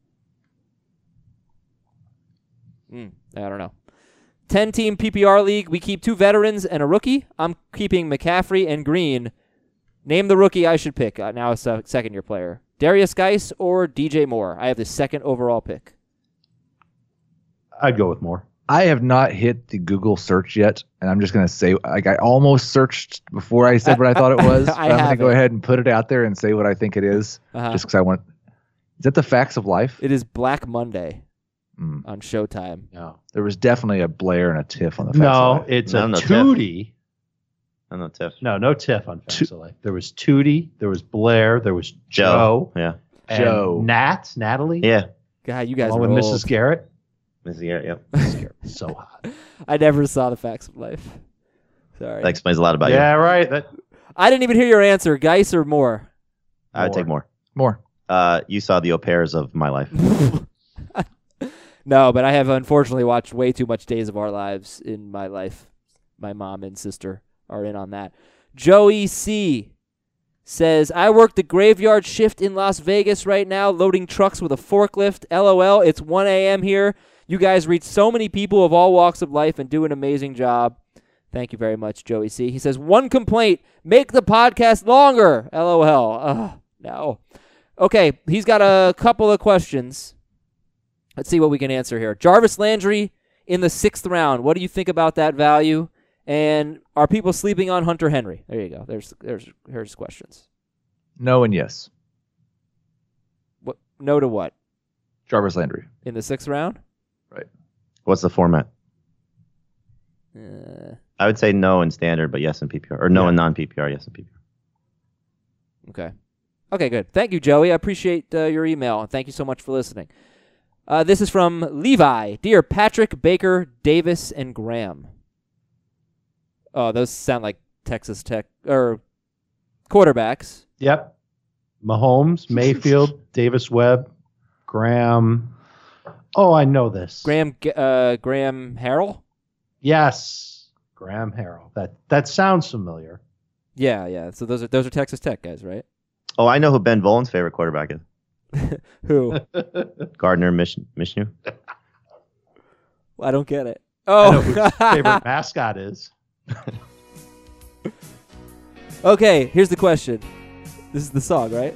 Mm, I don't know. ten-team P P R league. We keep two veterans and a rookie. I'm keeping McCaffrey and Green. Name the rookie I should pick. Uh, now it's a second-year player. Darius Geis or D J Moore? I have the second overall pick. I'd go with Moore. I have not hit the Google search yet, and I'm just going to say, like, I almost searched before I said what I thought it was. I but I'm going to go haven't. ahead and put it out there and say what I think it is, Uh-huh. just because I want. Is that the Facts of Life? It is Black Monday Mm. on Showtime. No, There was definitely a Blair and a Tiff on the Facts of no, Life. it's No, a no, Tiff. Tootie. I don't know, Tiff. No, no Tiff on Facts of Life. There was Tootie, there was Blair, there was Joe, Joe. Yeah. and Joe. Nat, Natalie, Yeah. God, you guys along are with old. Missus Garrett. Missus Garrett, yep. So hot. I never saw the Facts of Life. Sorry. That explains a lot about Yeah, you. right. That I didn't even hear your answer. Geis or Moore? I would take more. More. Uh, you saw the au pairs of my life. No, but I have unfortunately watched way too much Days of Our Lives in my life. My mom and sister are in on that. Joey C. says, I work the graveyard shift in Las Vegas right now, loading trucks with a forklift. LOL, it's one a.m. here. You guys reach so many people of all walks of life and do an amazing job. Thank you very much, Joey C. He says, one complaint, make the podcast longer. LOL. Ugh, no. Okay, he's got a couple of questions. Let's see what we can answer here. Jarvis Landry in the sixth round. What do you think about that value? And are people sleeping on Hunter Henry? There you go. There's there's here's questions. No and yes. What? No to what? Jarvis Landry. In the sixth round? What's the format? Uh, I would say no in standard, but yes in P P R. Or no Yeah. in non-P P R, yes in P P R. okay. Okay, good. Thank you, Joey. I appreciate uh, your email, and thank you so much for listening. Uh, this is from Levi. Dear Patrick, Baker, Davis, and Graham. Oh, those sound like Texas Tech or quarterbacks. Yep. Mahomes, Mayfield, Davis Webb, Graham. Oh, I know this. Graham uh, Graham Harrell? Yes. Graham Harrell. That that sounds familiar. Yeah, yeah. So those are those are Texas Tech guys, right? Oh, I know who Ben Volen's favorite quarterback is. Who? Gardner Mish- Minshew. I don't get it. I know who Oh, his favorite mascot is. okay. Here's the question. This is the song, right?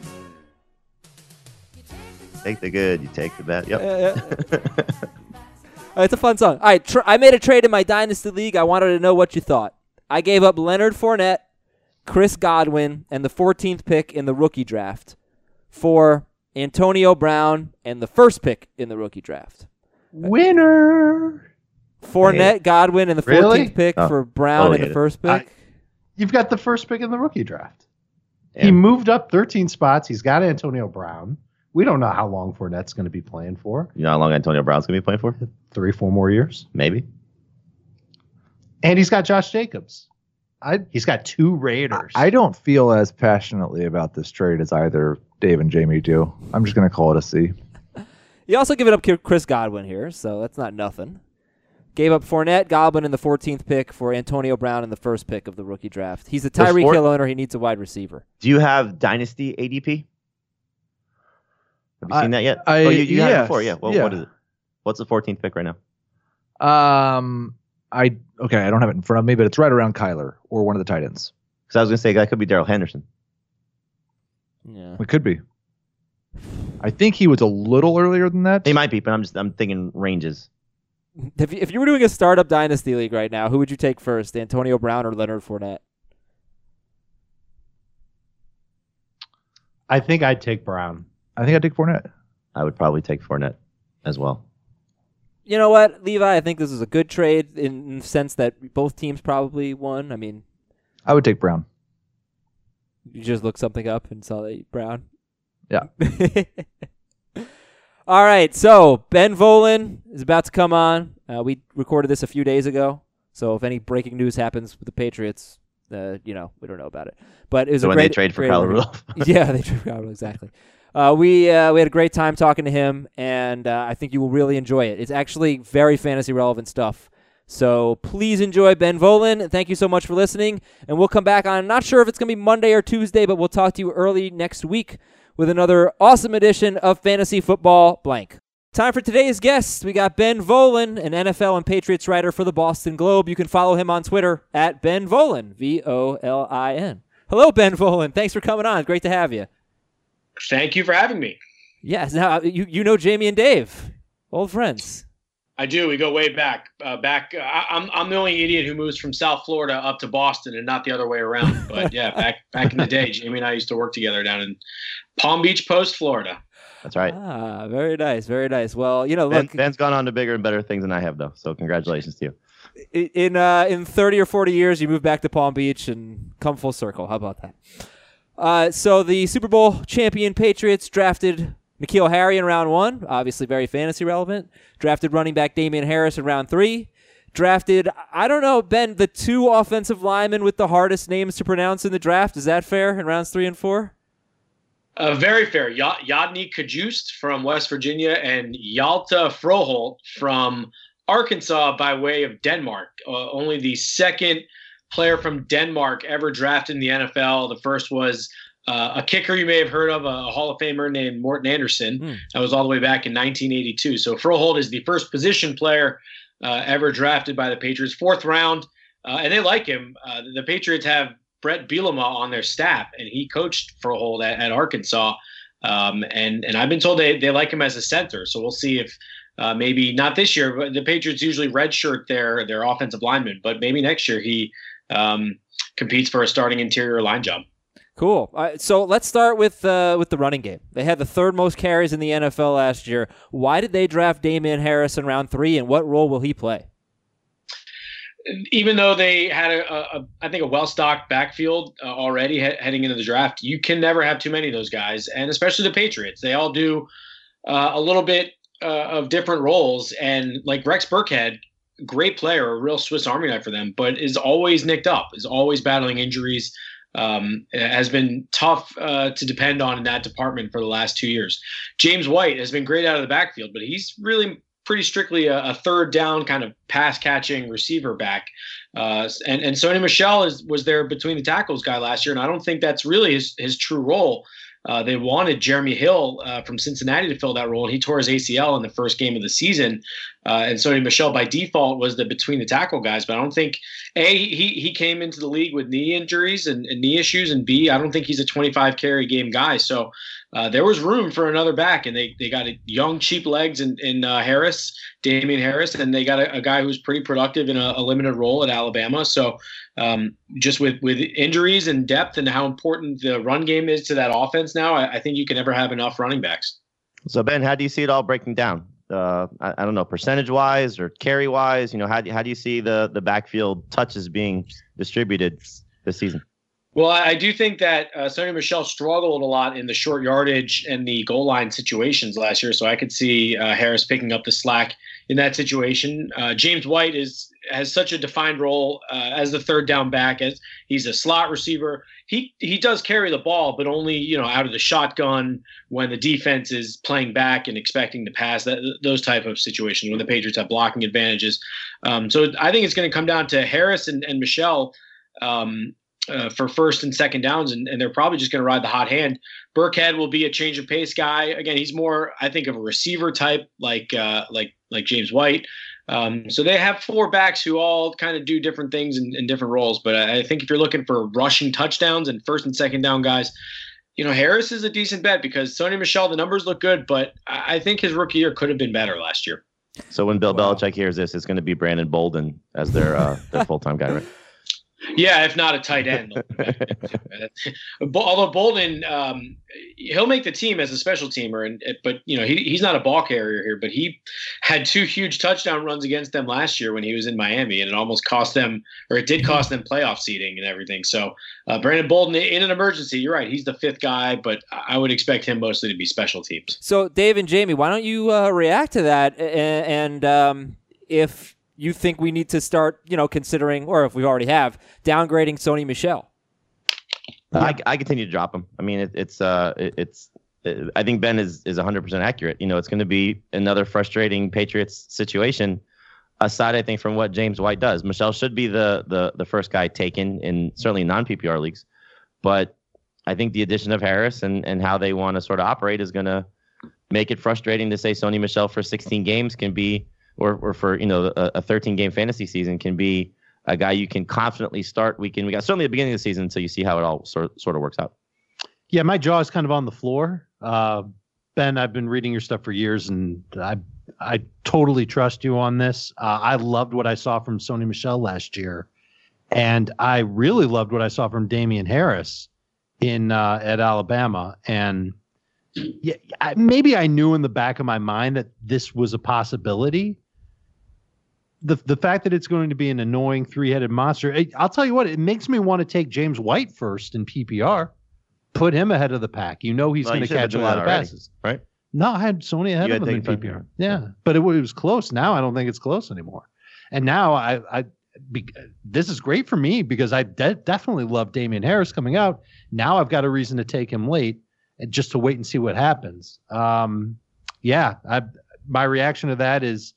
Take the good, you take the bad. Yep. Uh, yeah. Uh, it's a fun song. All right, tr- I made a trade in my Dynasty League. I wanted to know what you thought. I gave up Leonard Fournette, Chris Godwin, and the fourteenth pick in the rookie draft for Antonio Brown and the first pick in the rookie draft. Winner. Fournette, Godwin, and the Really? fourteenth pick Oh, for Brown totally and the hate it. first pick. I- You've got the first pick in the rookie draft. He Damn. moved up thirteen spots. He's got Antonio Brown. We don't know how long Fournette's going to be playing for. You know how long Antonio Brown's going to be playing for? Three, four more years. Maybe. And he's got Josh Jacobs. I He's got two Raiders. I don't feel as passionately about this trade as either Dave and Jamie do. I'm just going to call it a C. You also give it up to Chris Godwin here, so that's not nothing. Gave up Fournette, Godwin in the fourteenth pick for Antonio Brown in the first pick of the rookie draft. He's a There's Tyreek four- Hill owner. He needs a wide receiver. Do you have Dynasty A D P? Have you I- seen that yet? I- oh, you, you had it yes, before, yeah. Well, yeah. What is it? What's the fourteenth pick right now? Um, I okay, I don't have it in front of me, but it's right around Kyler or one of the tight ends. Because I was going to say that could be Daryl Henderson. Yeah. It could be. I think he was a little earlier than that. He might be, but I'm just I'm thinking ranges. If you, if you were doing a startup dynasty league right now, who would you take first, Antonio Brown or Leonard Fournette? I think I'd take Brown. I think I'd take Fournette. I would probably take Fournette as well. You know what, Levi? I think this is a good trade in, in the sense that both teams probably won. I mean, I would take Brown. you just looked something up and saw that Brown. Yeah. All right, so Ben Volen is about to come on. Uh, we recorded this a few days ago, so if any breaking news happens with the Patriots, uh, you know, we don't know about it. But it was So a when great, they trade for great Kyle interview. Rudolph. Yeah, they trade for Kyle Rudolph, exactly. Uh, we uh, we had a great time talking to him, and uh, I think you will really enjoy it. It's actually very fantasy relevant stuff. So please enjoy Ben Volin. Thank you so much for listening. And we'll come back on, not sure if it's going to be Monday or Tuesday, but we'll talk to you early next week with another awesome edition of Fantasy Football Blank. Time for today's guest. We got Ben Volin, an N F L and Patriots writer for the Boston Globe. You can follow him on Twitter at Ben Volin, V O L I N. Hello, Ben Volin. Thanks for coming on. Great to have you. Thank you for having me. Yes. Now, you, you know Jamie and Dave, old friends. I do. We go way back. Uh, back. Uh, I, I'm I'm the only idiot who moves from South Florida up to Boston and not the other way around. But yeah, back back in the day, Jamie and I used to work together down in Palm Beach Post, Florida. That's right. Ah, very nice, very nice. Well, you know, Ben, look, Ben's gone on to bigger and better things than I have, though. So congratulations to you. in uh, in thirty or forty years, you move back to Palm Beach and come full circle. How about that? Uh, so the Super Bowl champion Patriots drafted N'Keal Harry in round one, obviously very fantasy relevant. Drafted running back Damian Harris in round three. Drafted, I don't know, Ben, the two offensive linemen with the hardest names to pronounce in the draft. Is that fair in rounds three and four? Uh, very fair. Y- Yadni Kajust from West Virginia and Yalta Froholt from Arkansas by way of Denmark. Uh, only the second player from Denmark ever drafted in the N F L. The first was uh, a kicker you may have heard of, a Hall of Famer named Morten Andersen. Mm. That was all the way back in nineteen eighty-two. So Froholt is the first position player uh, ever drafted by the Patriots, fourth round, uh, and they like him. Uh, the Patriots have Brett Bielema on their staff, and he coached Froholt at, at Arkansas. Um, and and I've been told they, they like him as a center. So we'll see if uh, maybe not this year, but the Patriots usually redshirt their their offensive linemen, but maybe next year he um, competes for a starting interior line job. Cool. Uh, so let's start with uh, with the running game. They had the third most carries in the N F L last year. Why did they draft Damian Harris in round three, and what role will he play? Even though they had a, a I think a well-stocked backfield uh, already he- heading into the draft, you can never have too many of those guys, and especially the Patriots. They all do uh, a little bit uh, of different roles, and like Rex Burkhead, great player, a real Swiss Army knife for them, but is always nicked up, is always battling injuries. Um, has been tough uh, to depend on in that department for the last two years. James White has been great out of the backfield, but he's really pretty strictly a, a third down kind of pass catching receiver back. Uh, and, and Sony Michel is, was there between the tackles guy last year. And I don't think that's really his, his true role. Uh, they wanted Jeremy Hill uh, from Cincinnati to fill that role, and he tore his A C L in the first game of the season. Uh, and Sony Michel, by default, was the between the tackle guys. But I don't think A, he he came into the league with knee injuries and, and knee issues, and B, I don't think he's a twenty-five carry game guy. So uh, there was room for another back, and they they got a young, cheap legs in, in uh, Harris, Damian Harris, and they got a, a guy who's pretty productive in a, a limited role at Alabama. So um, just with, with injuries and depth and how important the run game is to that offense now, I, I think you can never have enough running backs. So, Ben, how do you see it all breaking down? Uh, I, I don't know, percentage-wise or carry-wise? You know, how do, how do you see the, the backfield touches being distributed this season? Well, I do think that uh, Sony Michel struggled a lot in the short yardage and the goal line situations last year, so I could see uh, Harris picking up the slack in that situation. Uh, James White is has such a defined role uh, as the third down back. As he's a slot receiver. He he does carry the ball, but only, you know, out of the shotgun when the defense is playing back and expecting to pass. That those type of situations when the Patriots have blocking advantages. Um, so I think it's going to come down to Harris and, and Michel um, uh, for first and second downs, and, and they're probably just going to ride the hot hand. Burkhead will be a change of pace guy. Again, he's more, I think, of a receiver type, like uh, like like James White. Um, so they have four backs who all kind of do different things in, in different roles. But I, I think if you're looking for rushing touchdowns and first and second down guys, you know, Harris is a decent bet because Sony Michel, the numbers look good, but I, I think his rookie year could have been better last year. So when Bill Wow. Belichick hears this, it's going to be Brandon Bolden as their uh, their full time guy, right? Yeah, if not a tight end. Although Bolden, um, he'll make the team as a special teamer, and but you know he he's not a ball carrier here. But he had two huge touchdown runs against them last year when he was in Miami, and it almost cost them, or it did cost them playoff seeding and everything. So uh, Brandon Bolden, in an emergency, you're right, he's the fifth guy, but I would expect him mostly to be special teams. So Dave and Jamie, why don't you uh, react to that? And, and um, if you think we need to start, you know, considering, or if we already have, downgrading Sony Michel. I, I continue to drop him. I mean, it, it's uh, it, it's. It, I think Ben is is one hundred percent accurate. You know, it's going to be another frustrating Patriots situation. aside, I think, from what James White does. Michel should be the the the first guy taken in certainly non-P P R leagues. But I think the addition of Harris and, and how they want to sort of operate is going to make it frustrating to say Sony Michel for sixteen games can be, or or for, you know, a, a thirteen game fantasy season can be a guy you can confidently start week in, week out. Certainly at the beginning of the season until you see how it all sort, sort of works out. Yeah, my jaw is kind of on the floor. Uh, Ben, I've been reading your stuff for years, and I I totally trust you on this. Uh, I loved what I saw from Sony Michel last year, and I really loved what I saw from Damian Harris in uh, at Alabama. And yeah, I, maybe I knew in the back of my mind that this was a possibility. The the fact that it's going to be an annoying three-headed monster, it, I'll tell you what, it makes me want to take James White first in P P R. Put him ahead of the pack. You know he's Well, going you to should have catch been a lot doing of that already, passes. right? No, I had Sony ahead You of had him in taken P P R. Sony. Yeah, but it, wa- it was close. Now I don't think it's close anymore. And now I, I be, this is great for me because I de- definitely love Damian Harris coming out. Now I've got a reason to take him late and just to wait and see what happens. Um, yeah, I, my reaction to that is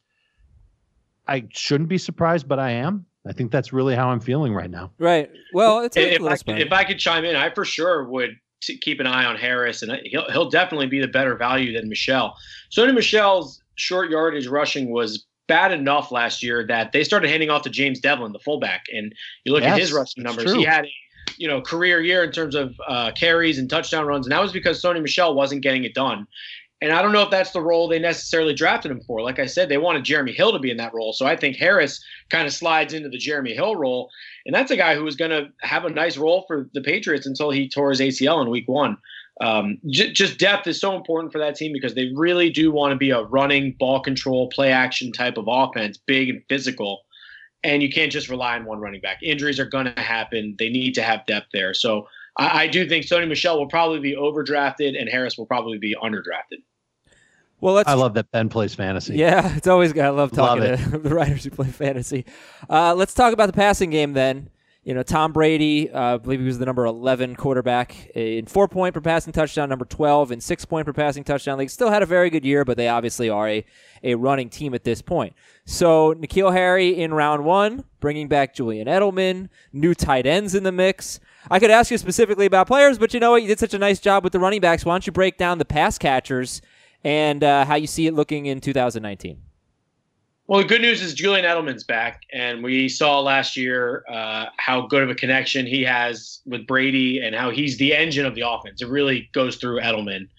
I shouldn't be surprised, but I am. I think that's really how I'm feeling right now. Right. Well, it's a if, little I, spread. if I could chime in, I for sure would t- keep an eye on Harris, and he'll he'll definitely be the better value than Michel. Sony Michel's short yardage rushing was bad enough last year that they started handing off to James Devlin, the fullback, and you look Yes, at his rushing that's numbers. true. He had a you know career year in terms of uh, carries and touchdown runs, and that was because Sony Michel wasn't getting it done. And I don't know if that's the role they necessarily drafted him for. Like I said, they wanted Jeremy Hill to be in that role. So I think Harris kind of slides into the Jeremy Hill role. And that's a guy who was going to have a nice role for the Patriots until he tore his A C L in week one. Um, j- just depth is so important for that team because they really do want to be a running, ball control, play action type of offense, big and physical. And you can't just rely on one running back. Injuries are going to happen. They need to have depth there. So I, I do think Sony Michel will probably be overdrafted and Harris will probably be underdrafted. Well, let's. I love that Ben plays fantasy. Yeah, it's always good. I love talking Love to the writers who play fantasy. Uh, let's talk about the passing game then. You know, Tom Brady, uh, I believe he was the number eleven quarterback in four point per passing touchdown, number twelve in six point per passing touchdown league. Still had a very good year, but they obviously are a, a running team at this point. So N'Keal Harry in round one, bringing back Julian Edelman, new tight ends in the mix. I could ask you specifically about players, but you know what? You did such a nice job with the running backs. Why don't you break down the pass catchers and uh, how you see it looking in two thousand nineteen? Well, the good news is Julian Edelman's back, and we saw last year uh, how good of a connection he has with Brady and how he's the engine of the offense. It really goes through Edelman.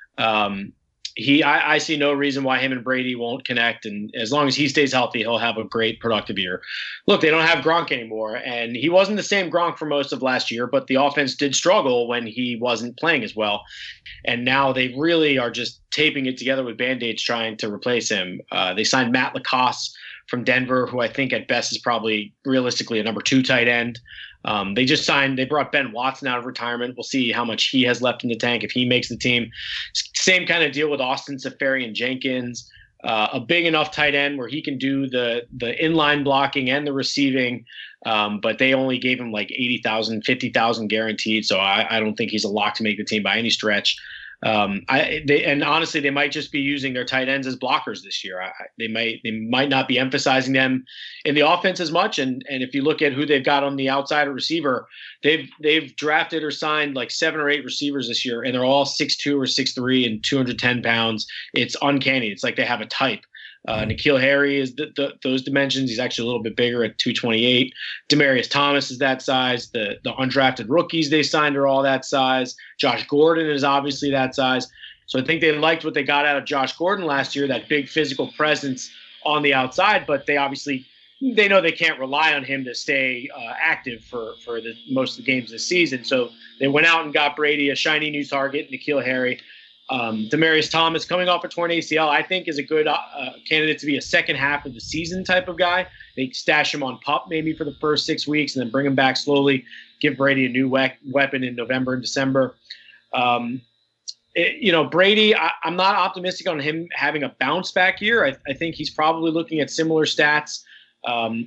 Um, he, I, I see no reason why him and Brady won't connect, and as long as he stays healthy, he'll have a great, productive year. Look, they don't have Gronk anymore, and he wasn't the same Gronk for most of last year, but the offense did struggle when he wasn't playing as well. And now they really are just taping it together with Band-Aids trying to replace him. Uh, they signed Matt Lacoste from Denver, who I think at best is probably realistically a number two tight end. Um, they just signed, they brought Ben Watson out of retirement. We'll see how much he has left in the tank if he makes the team. Same kind of deal with Austin Seferian Jenkins, uh, a big enough tight end where he can do the the inline blocking and the receiving. Um, but they only gave him like eighty thousand, fifty thousand guaranteed. So I, I don't think he's a lock to make the team by any stretch. Um, I, they, and honestly, they might just be using their tight ends as blockers this year. I, they might, they might not be emphasizing them in the offense as much. And and if you look at who they've got on the outside receiver, they've they've drafted or signed like seven or eight receivers this year, and they're all six two or six three and two hundred ten pounds. It's uncanny. It's like they have a type. Uh, N'Keal Harry is the, the, those dimensions. He's actually a little bit bigger at two twenty-eight. Demarius Thomas is that size. The the undrafted rookies they signed are all that size. Josh Gordon is obviously that size. So I think they liked what they got out of Josh Gordon last year, that big physical presence on the outside. But they obviously they know they can't rely on him to stay uh, active for for the most of the games this season. So they went out and got Brady a shiny new target, N'Keal Harry. Um, Demarius Thomas coming off a torn A C L, I think is a good uh, candidate to be a second half of the season type of guy. They stash him on PUP maybe for the first six weeks and then bring him back slowly, give Brady a new we- weapon in November and December. Um, it, you know, Brady, I, I'm not optimistic on him having a bounce back year. I, I think he's probably looking at similar stats. Um,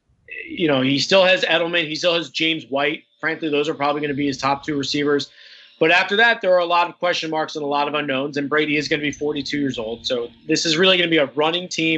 you know, he still has Edelman. He still has James White. Frankly, those are probably going to be his top two receivers. But after that, there are a lot of question marks and a lot of unknowns, and Brady is going to be forty-two years old. So this is really going to be a running team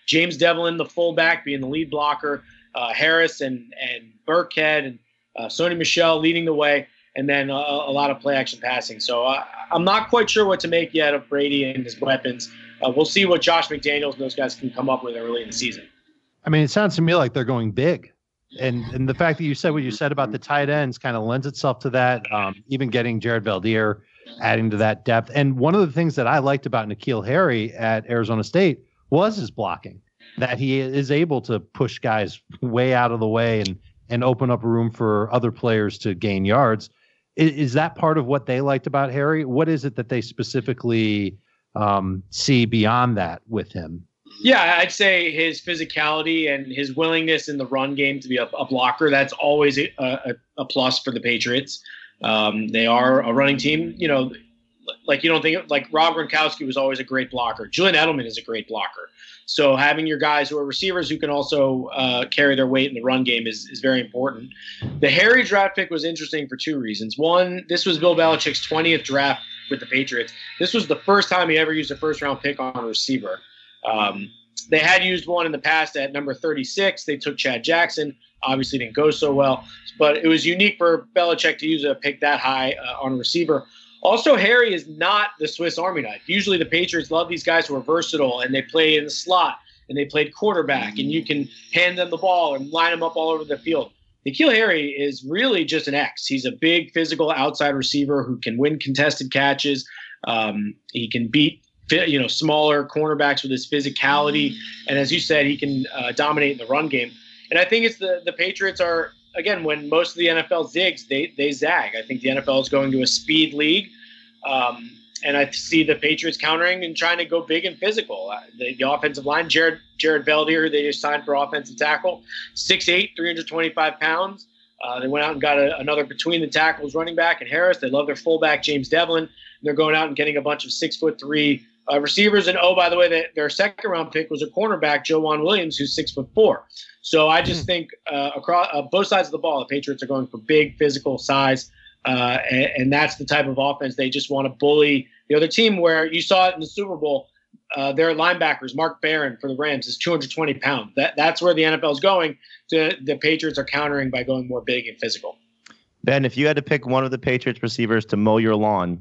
James Devlin, the fullback, being the lead blocker, uh, Harris and and Burkhead and uh, Sony Michel leading the way, and then a, a lot of play action passing. So uh, I'm not quite sure what to make yet of Brady and his weapons. Uh, we'll see what Josh McDaniels and those guys can come up with early in the season. I mean, it sounds to me like they're going big. And and the fact that you said what you said about the tight ends kind of lends itself to that. Um, even getting Jared Valdir, adding to that depth. And one of the things that I liked about N'Keal Harry at Arizona State was his blocking, that he is able to push guys way out of the way and and open up room for other players to gain yards. Is, is that part of what they liked about Harry? What is it that they specifically um, see beyond that with him? Yeah, I'd say his physicality and his willingness in the run game to be a, a blocker, that's always a, a, a plus for the Patriots. Um, they are a running team. You know, like you don't think – like Rob Gronkowski was always a great blocker. Julian Edelman is a great blocker. So having your guys who are receivers who can also uh, carry their weight in the run game is, is very important. The Harry draft pick was interesting for two reasons. One, this was Bill Belichick's twentieth draft with the Patriots. This was the first time he ever used a first-round pick on a receiver. Um, they had used one in the past at number thirty-six. They took Chad Jackson. Obviously didn't go so well. But it was unique for Belichick to use a pick that high uh, on a receiver. Also, Harry is not the Swiss Army knife. Usually the Patriots love these guys who are versatile, and they play in the slot, and they played quarterback, and you can hand them the ball and line them up all over the field. N'Keal Harry is really just an X. He's a big, physical outside receiver who can win contested catches. Um, he can beat you know, smaller cornerbacks with his physicality. And as you said, he can uh, dominate in the run game. And I think it's the, the Patriots are, again, when most of the N F L zigs, they, they zag. I think the N F L is going to a speed league. Um, and I see the Patriots countering and trying to go big and physical. Uh, the, the offensive line, Jared, Jared Valdir, they just signed for offensive tackle, six eight, three hundred twenty-five pounds. Uh, they went out and got a, another between the tackles running back in Harris. They love their fullback, James Devlin. They're going out and getting a bunch of six foot three Uh, receivers, and oh, by the way, the, their second round pick was a cornerback, Joejuan Williams, who's six foot four. So I just think uh, across uh, both sides of the ball, the Patriots are going for big physical size, uh, and, and that's the type of offense they just want to bully the other team. Where you saw it in the Super Bowl, uh, their linebackers, Mark Barron for the Rams, is two hundred twenty pounds. That that's where the N F L is going. The, the Patriots are countering by going more big and physical. Ben, if you had to pick one of the Patriots receivers to mow your lawn,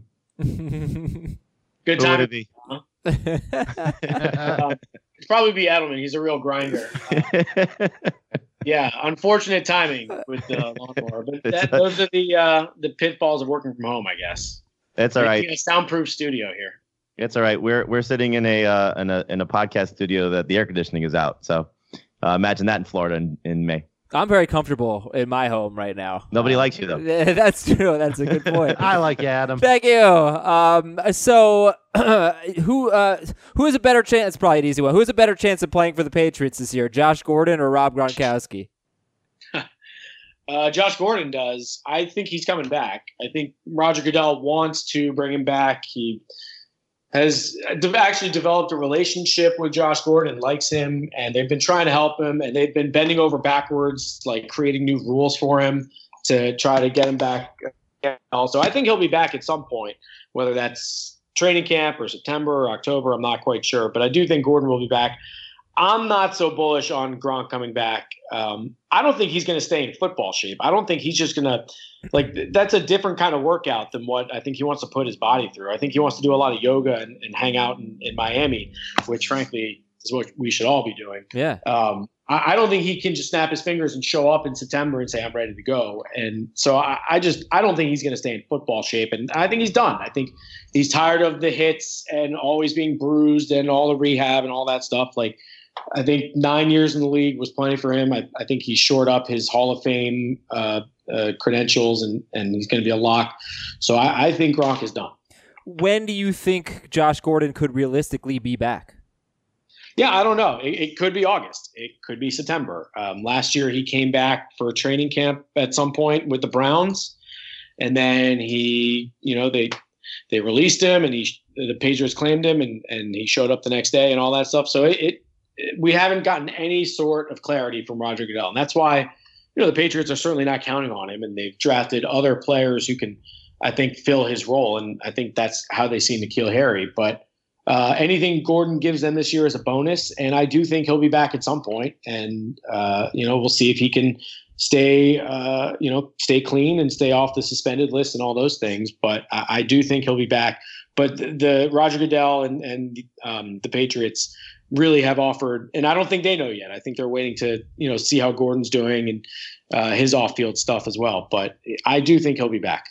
good who time. would it be? um, it'd probably be Edelman. He's a real grinder. Uh, yeah, unfortunate timing with the lawnmower, but that, those are the uh, the pitfalls of working from home, I guess. That's all right. A soundproof studio here. It's all right. We're we're sitting in a uh, in a in a podcast studio that the air conditioning is out. So uh, imagine that in Florida in, in May. I'm very comfortable in my home right now. Nobody uh, likes you, though. That's true. That's a good point. I like you, Adam. Thank you. Um, so, who uh, who has a better chance? It's probably an easy one. Who has a better chance of playing for the Patriots this year, Josh Gordon or Rob Gronkowski? uh, Josh Gordon does. I think he's coming back. I think Roger Goodell wants to bring him back. He has actually developed a relationship with Josh Gordon, likes him, and they've been trying to help him, and they've been bending over backwards, like creating new rules for him to try to get him back. Also, I think he'll be back at some point, whether that's training camp or September or October, I'm not quite sure, but I do think Gordon will be back. I'm not so bullish on Gronk coming back. Um, I don't think he's going to stay in football shape. I don't think he's just going to like that's a different kind of workout than what I think he wants to put his body through. I think he wants to do a lot of yoga and, and hang out in, in Miami, which frankly is what we should all be doing. Yeah. Um, I, I don't think he can just snap his fingers and show up in September and say, I'm ready to go. And so I, I just I don't think he's going to stay in football shape. And I think he's done. I think he's tired of the hits and always being bruised and all the rehab and all that stuff. Like, I think nine years in the league was plenty for him. I, I think he shored up his Hall of Fame uh, uh, credentials, and, and he's going to be a lock. So I, I think Gronk is done. When do you think Josh Gordon could realistically be back? Yeah, I don't know. It, it could be August. It could be September. Um, last year he came back for training camp at some point with the Browns, and then he, you know, they they released him, and he the Patriots claimed him, and, and he showed up the next day and all that stuff. So it. it we haven't gotten any sort of clarity from Roger Goodell. And that's why, you know, the Patriots are certainly not counting on him, and they've drafted other players who can, I think, fill his role. And I think that's how they see N'Keal Harry. But uh, anything Gordon gives them this year is a bonus. And I do think he'll be back at some point. And, uh, you know, we'll see if he can stay, uh, you know, stay clean and stay off the suspended list and all those things. But I, I do think he'll be back. But the, the Roger Goodell and, and um, the Patriots really have offered, and I don't think they know yet. I think they're waiting to, you know, see how Gordon's doing and uh, his off-field stuff as well. But I do think he'll be back.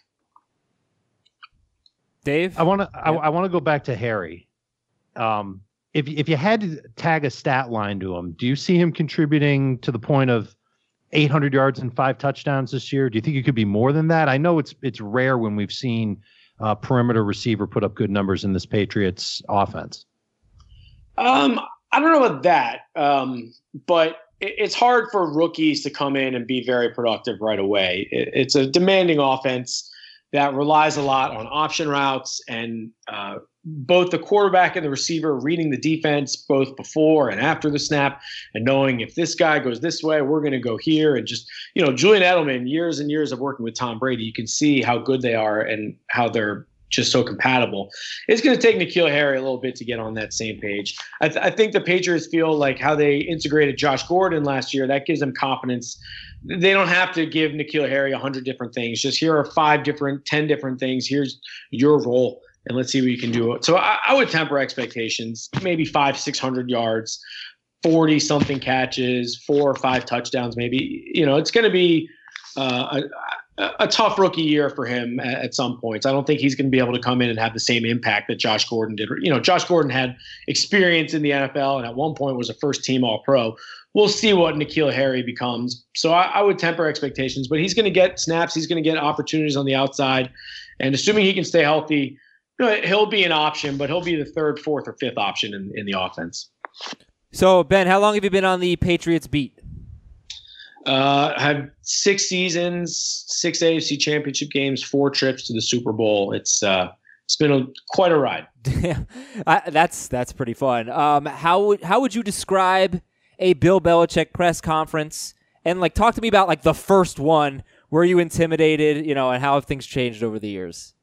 Dave, I want to I, I want to go back to Harry. Um, if if you had to tag a stat line to him, do you see him contributing to the point of eight hundred yards and five touchdowns this year? Do you think it could be more than that? I know it's it's rare when we've seen a perimeter receiver put up good numbers in this Patriots offense. Um, I don't know about that, um, but it, it's hard for rookies to come in and be very productive right away. It, it's a demanding offense that relies a lot on option routes and uh, both the quarterback and the receiver reading the defense both before and after the snap and knowing if this guy goes this way, we're going to go here. And just, you know, Julian Edelman, years and years of working with Tom Brady, you can see how good they are and how they're just so compatible. It's going to take N'Keal Harry a little bit to get on that same page. I, th- I think the Patriots feel like how they integrated Josh Gordon last year, that gives them confidence. They don't have to give N'Keal Harry a hundred different things. Just here are five different, ten different things. Here's your role, and let's see what you can do. So I, I would temper expectations. Maybe five, six hundred yards, forty something catches, four or five touchdowns. Maybe, you know, it's going to be uh, a, a tough rookie year for him at, at some points. I don't think he's going to be able to come in and have the same impact that Josh Gordon did. You know, Josh Gordon had experience in the N F L and at one point was a first team All-Pro. We'll see what N'Keal Harry becomes. So I, I would temper expectations, but he's going to get snaps. He's going to get opportunities on the outside. And assuming he can stay healthy, you know, he'll be an option, but he'll be the third, fourth, or fifth option in, in the offense. So, Ben, how long have you been on the Patriots beat? Uh, had six seasons, six A F C championship games, four trips to the Super Bowl. It's uh, it's been a, quite a ride. I, that's that's pretty fun. Um, how would how would you describe a Bill Belichick press conference? And like, talk to me about like the first one. Were you intimidated? You know, and how have things changed over the years?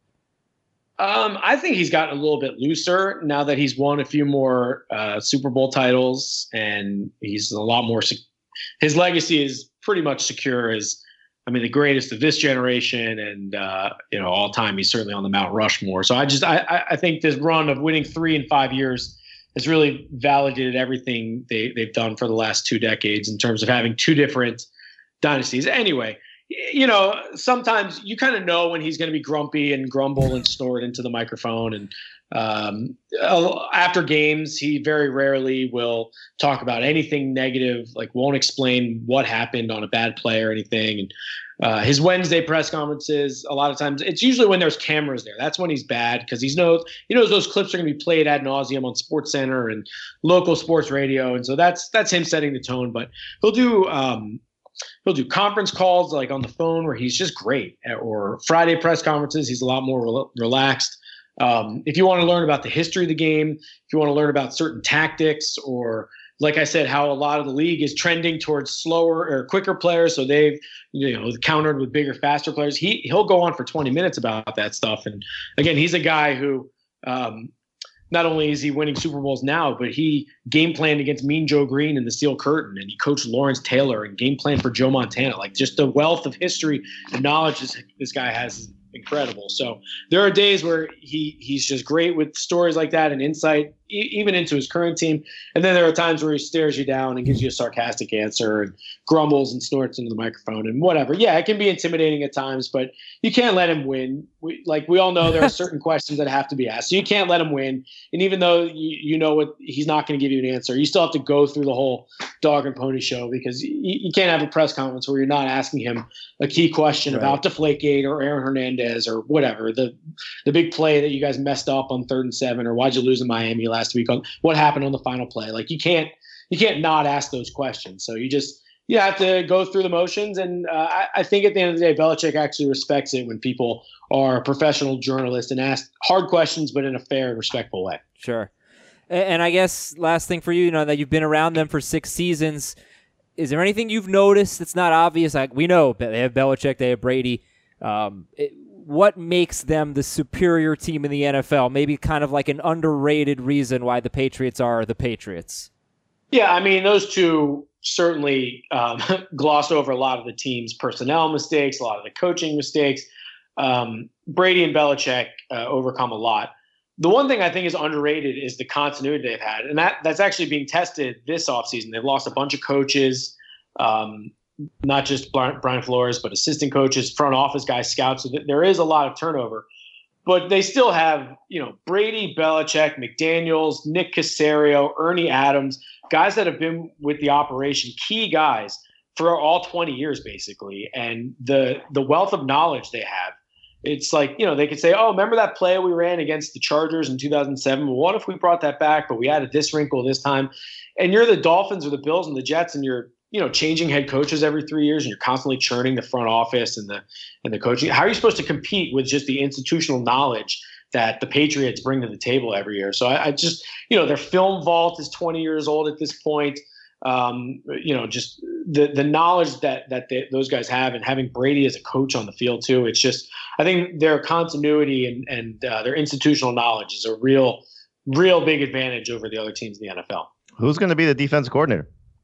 Um, I think he's gotten a little bit looser now that he's won a few more uh, Super Bowl titles, and he's a lot more. Sec- his legacy is pretty much secure as, I mean, the greatest of this generation, and uh, you know, all time he's certainly on the Mount Rushmore. So I just I, I think this run of winning three in five years has really validated everything they they've done for the last two decades in terms of having two different dynasties. Anyway, you know, sometimes you kind of know when he's going to be grumpy and grumble and snort into the microphone. And um, after games, he very rarely will talk about anything negative, like won't explain what happened on a bad play or anything. And uh, his Wednesday press conferences, a lot of times, it's usually when there's cameras there. That's when he's bad, because he knows he knows those clips are going to be played ad nauseum on SportsCenter and local sports radio. And so that's that's him setting the tone. But he'll do um, He'll do conference calls like on the phone where he's just great, or Friday press conferences. He's a lot more rel- relaxed. Um, if you want to learn about the history of the game, if you want to learn about certain tactics, or like I said, how a lot of the league is trending towards slower or quicker players, so they've, you know, countered with bigger, faster players. He he'll go on for twenty minutes about that stuff. And again, he's a guy who um, not only is he winning Super Bowls now, but he game planned against Mean Joe Green in the Steel Curtain, and he coached Lawrence Taylor and game planned for Joe Montana. Like, just the wealth of history and knowledge this, this guy has is incredible. So there are days where he he's just great with stories like that and insight, e- even into his current team. And then there are times where he stares you down and gives you a sarcastic answer and grumbles and snorts into the microphone and whatever. Yeah, it can be intimidating at times, but you can't let him win. We, like we all know, there are certain questions that have to be asked. So you can't let him win. And even though you, you know what, he's not going to give you an answer, you still have to go through the whole dog and pony show, because you, you can't have a press conference where you're not asking him a key question right. about Deflategate or Aaron Hernandez or whatever, the the big play that you guys messed up on third and seven, or why'd you lose in Miami last week, on what happened on the final play. Like, you can't you can't not ask those questions. So you just you have to go through the motions. And uh, I, I think at the end of the day, Belichick actually respects it when people are professional journalists and ask hard questions, but in a fair and respectful way. Sure. And I guess last thing for you, you know, that you've been around them for six seasons, is there anything you've noticed that's not obvious? Like, we know they have Belichick, they have Brady. Um, it, what makes them the superior team in the N F L? Maybe kind of like an underrated reason why the Patriots are the Patriots. Yeah, I mean, those two certainly um, gloss over a lot of the team's personnel mistakes, a lot of the coaching mistakes. Um, Brady and Belichick uh, overcome a lot. The one thing I think is underrated is the continuity they've had, and that that's actually being tested this offseason. They've lost a bunch of coaches, um, not just Brian Flores, but assistant coaches, front office guys, scouts. So there is a lot of turnover. But they still have, you know, Brady, Belichick, McDaniels, Nick Caserio, Ernie Adams, guys that have been with the operation, key guys for all twenty years, basically. And the the wealth of knowledge they have, it's like, you know, they could say, oh, remember that play we ran against the Chargers in two thousand seven? Well, what if we brought that back, but we added this wrinkle this time? And you're the Dolphins or the Bills and the Jets, and you're, you know, changing head coaches every three years, and you're constantly churning the front office and the and the coaching. How are you supposed to compete with just the institutional knowledge that the Patriots bring to the table every year? So I, I just, you know, their film vault is twenty years old at this point. Um, you know, just the the knowledge that that they, those guys have, and having Brady as a coach on the field too. It's just, I think their continuity and and uh, their institutional knowledge is a real, real big advantage over the other teams in the N F L. Who's going to be the defense coordinator?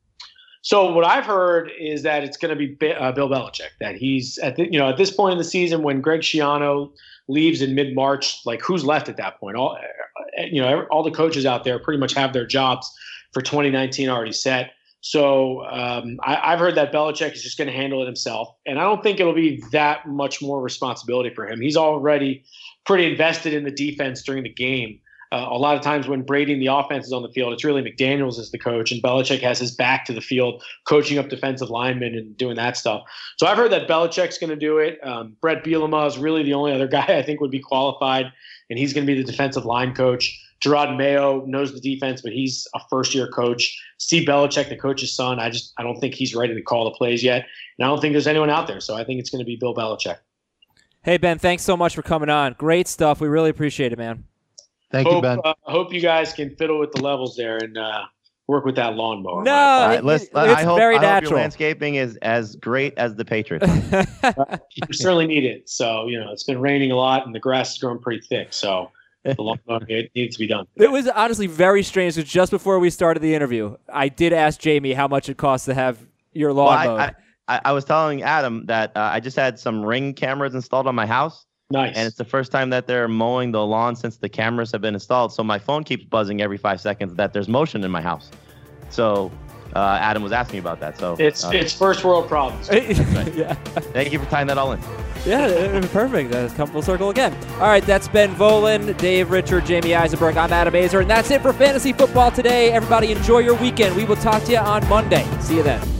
So what I've heard is that it's going to be uh, Bill Belichick. That he's at the, you know, at this point in the season when Greg Schiano leaves in mid March, like who's left at that point? All you know, all the coaches out there pretty much have their jobs for twenty nineteen already set. So um, I, I've heard that Belichick is just going to handle it himself, and I don't think it'll be that much more responsibility for him. He's already pretty invested in the defense during the game. Uh, a lot of times when Brady and the offense is on the field, it's really McDaniels as the coach, and Belichick has his back to the field, coaching up defensive linemen and doing that stuff. So I've heard that Belichick's going to do it. Um, Brett Bielema is really the only other guy I think would be qualified, and he's going to be the defensive line coach. Gerard Mayo knows the defense, but he's a first-year coach. Steve Belichick, the coach's son, I just I don't think he's ready to call the plays yet, and I don't think there's anyone out there. So I think it's going to be Bill Belichick. Hey, Ben, thanks so much for coming on. Great stuff. We really appreciate it, man. Thank hope, you, Ben. I uh, hope you guys can fiddle with the levels there and uh, work with that lawnmower. No, All right, it, let's, it's I hope, very I hope natural. your landscaping is as great as the Patriots. You certainly need it. So, you know, it's been raining a lot and the grass is growing pretty thick. So the lawnmower, it needs to be done. It was honestly very strange because just before we started the interview, I did ask Jamie how much it costs to have your lawn Well, mowed. I, I, I was telling Adam that uh, I just had some Ring cameras installed on my house. Nice. And it's the first time that they're mowing the lawn since the cameras have been installed. So my phone keeps buzzing every five seconds that there's motion in my house. So uh, Adam was asking about that. So It's uh, it's first world problems. yeah. thank you for tying that all in. Yeah, perfect. That's come full circle again. All right, that's Ben Volen, Dave Richard, Jamie Eisenberg. I'm Adam Azer, and that's it for Fantasy Football today. Everybody enjoy your weekend. We will talk to you on Monday. See you then.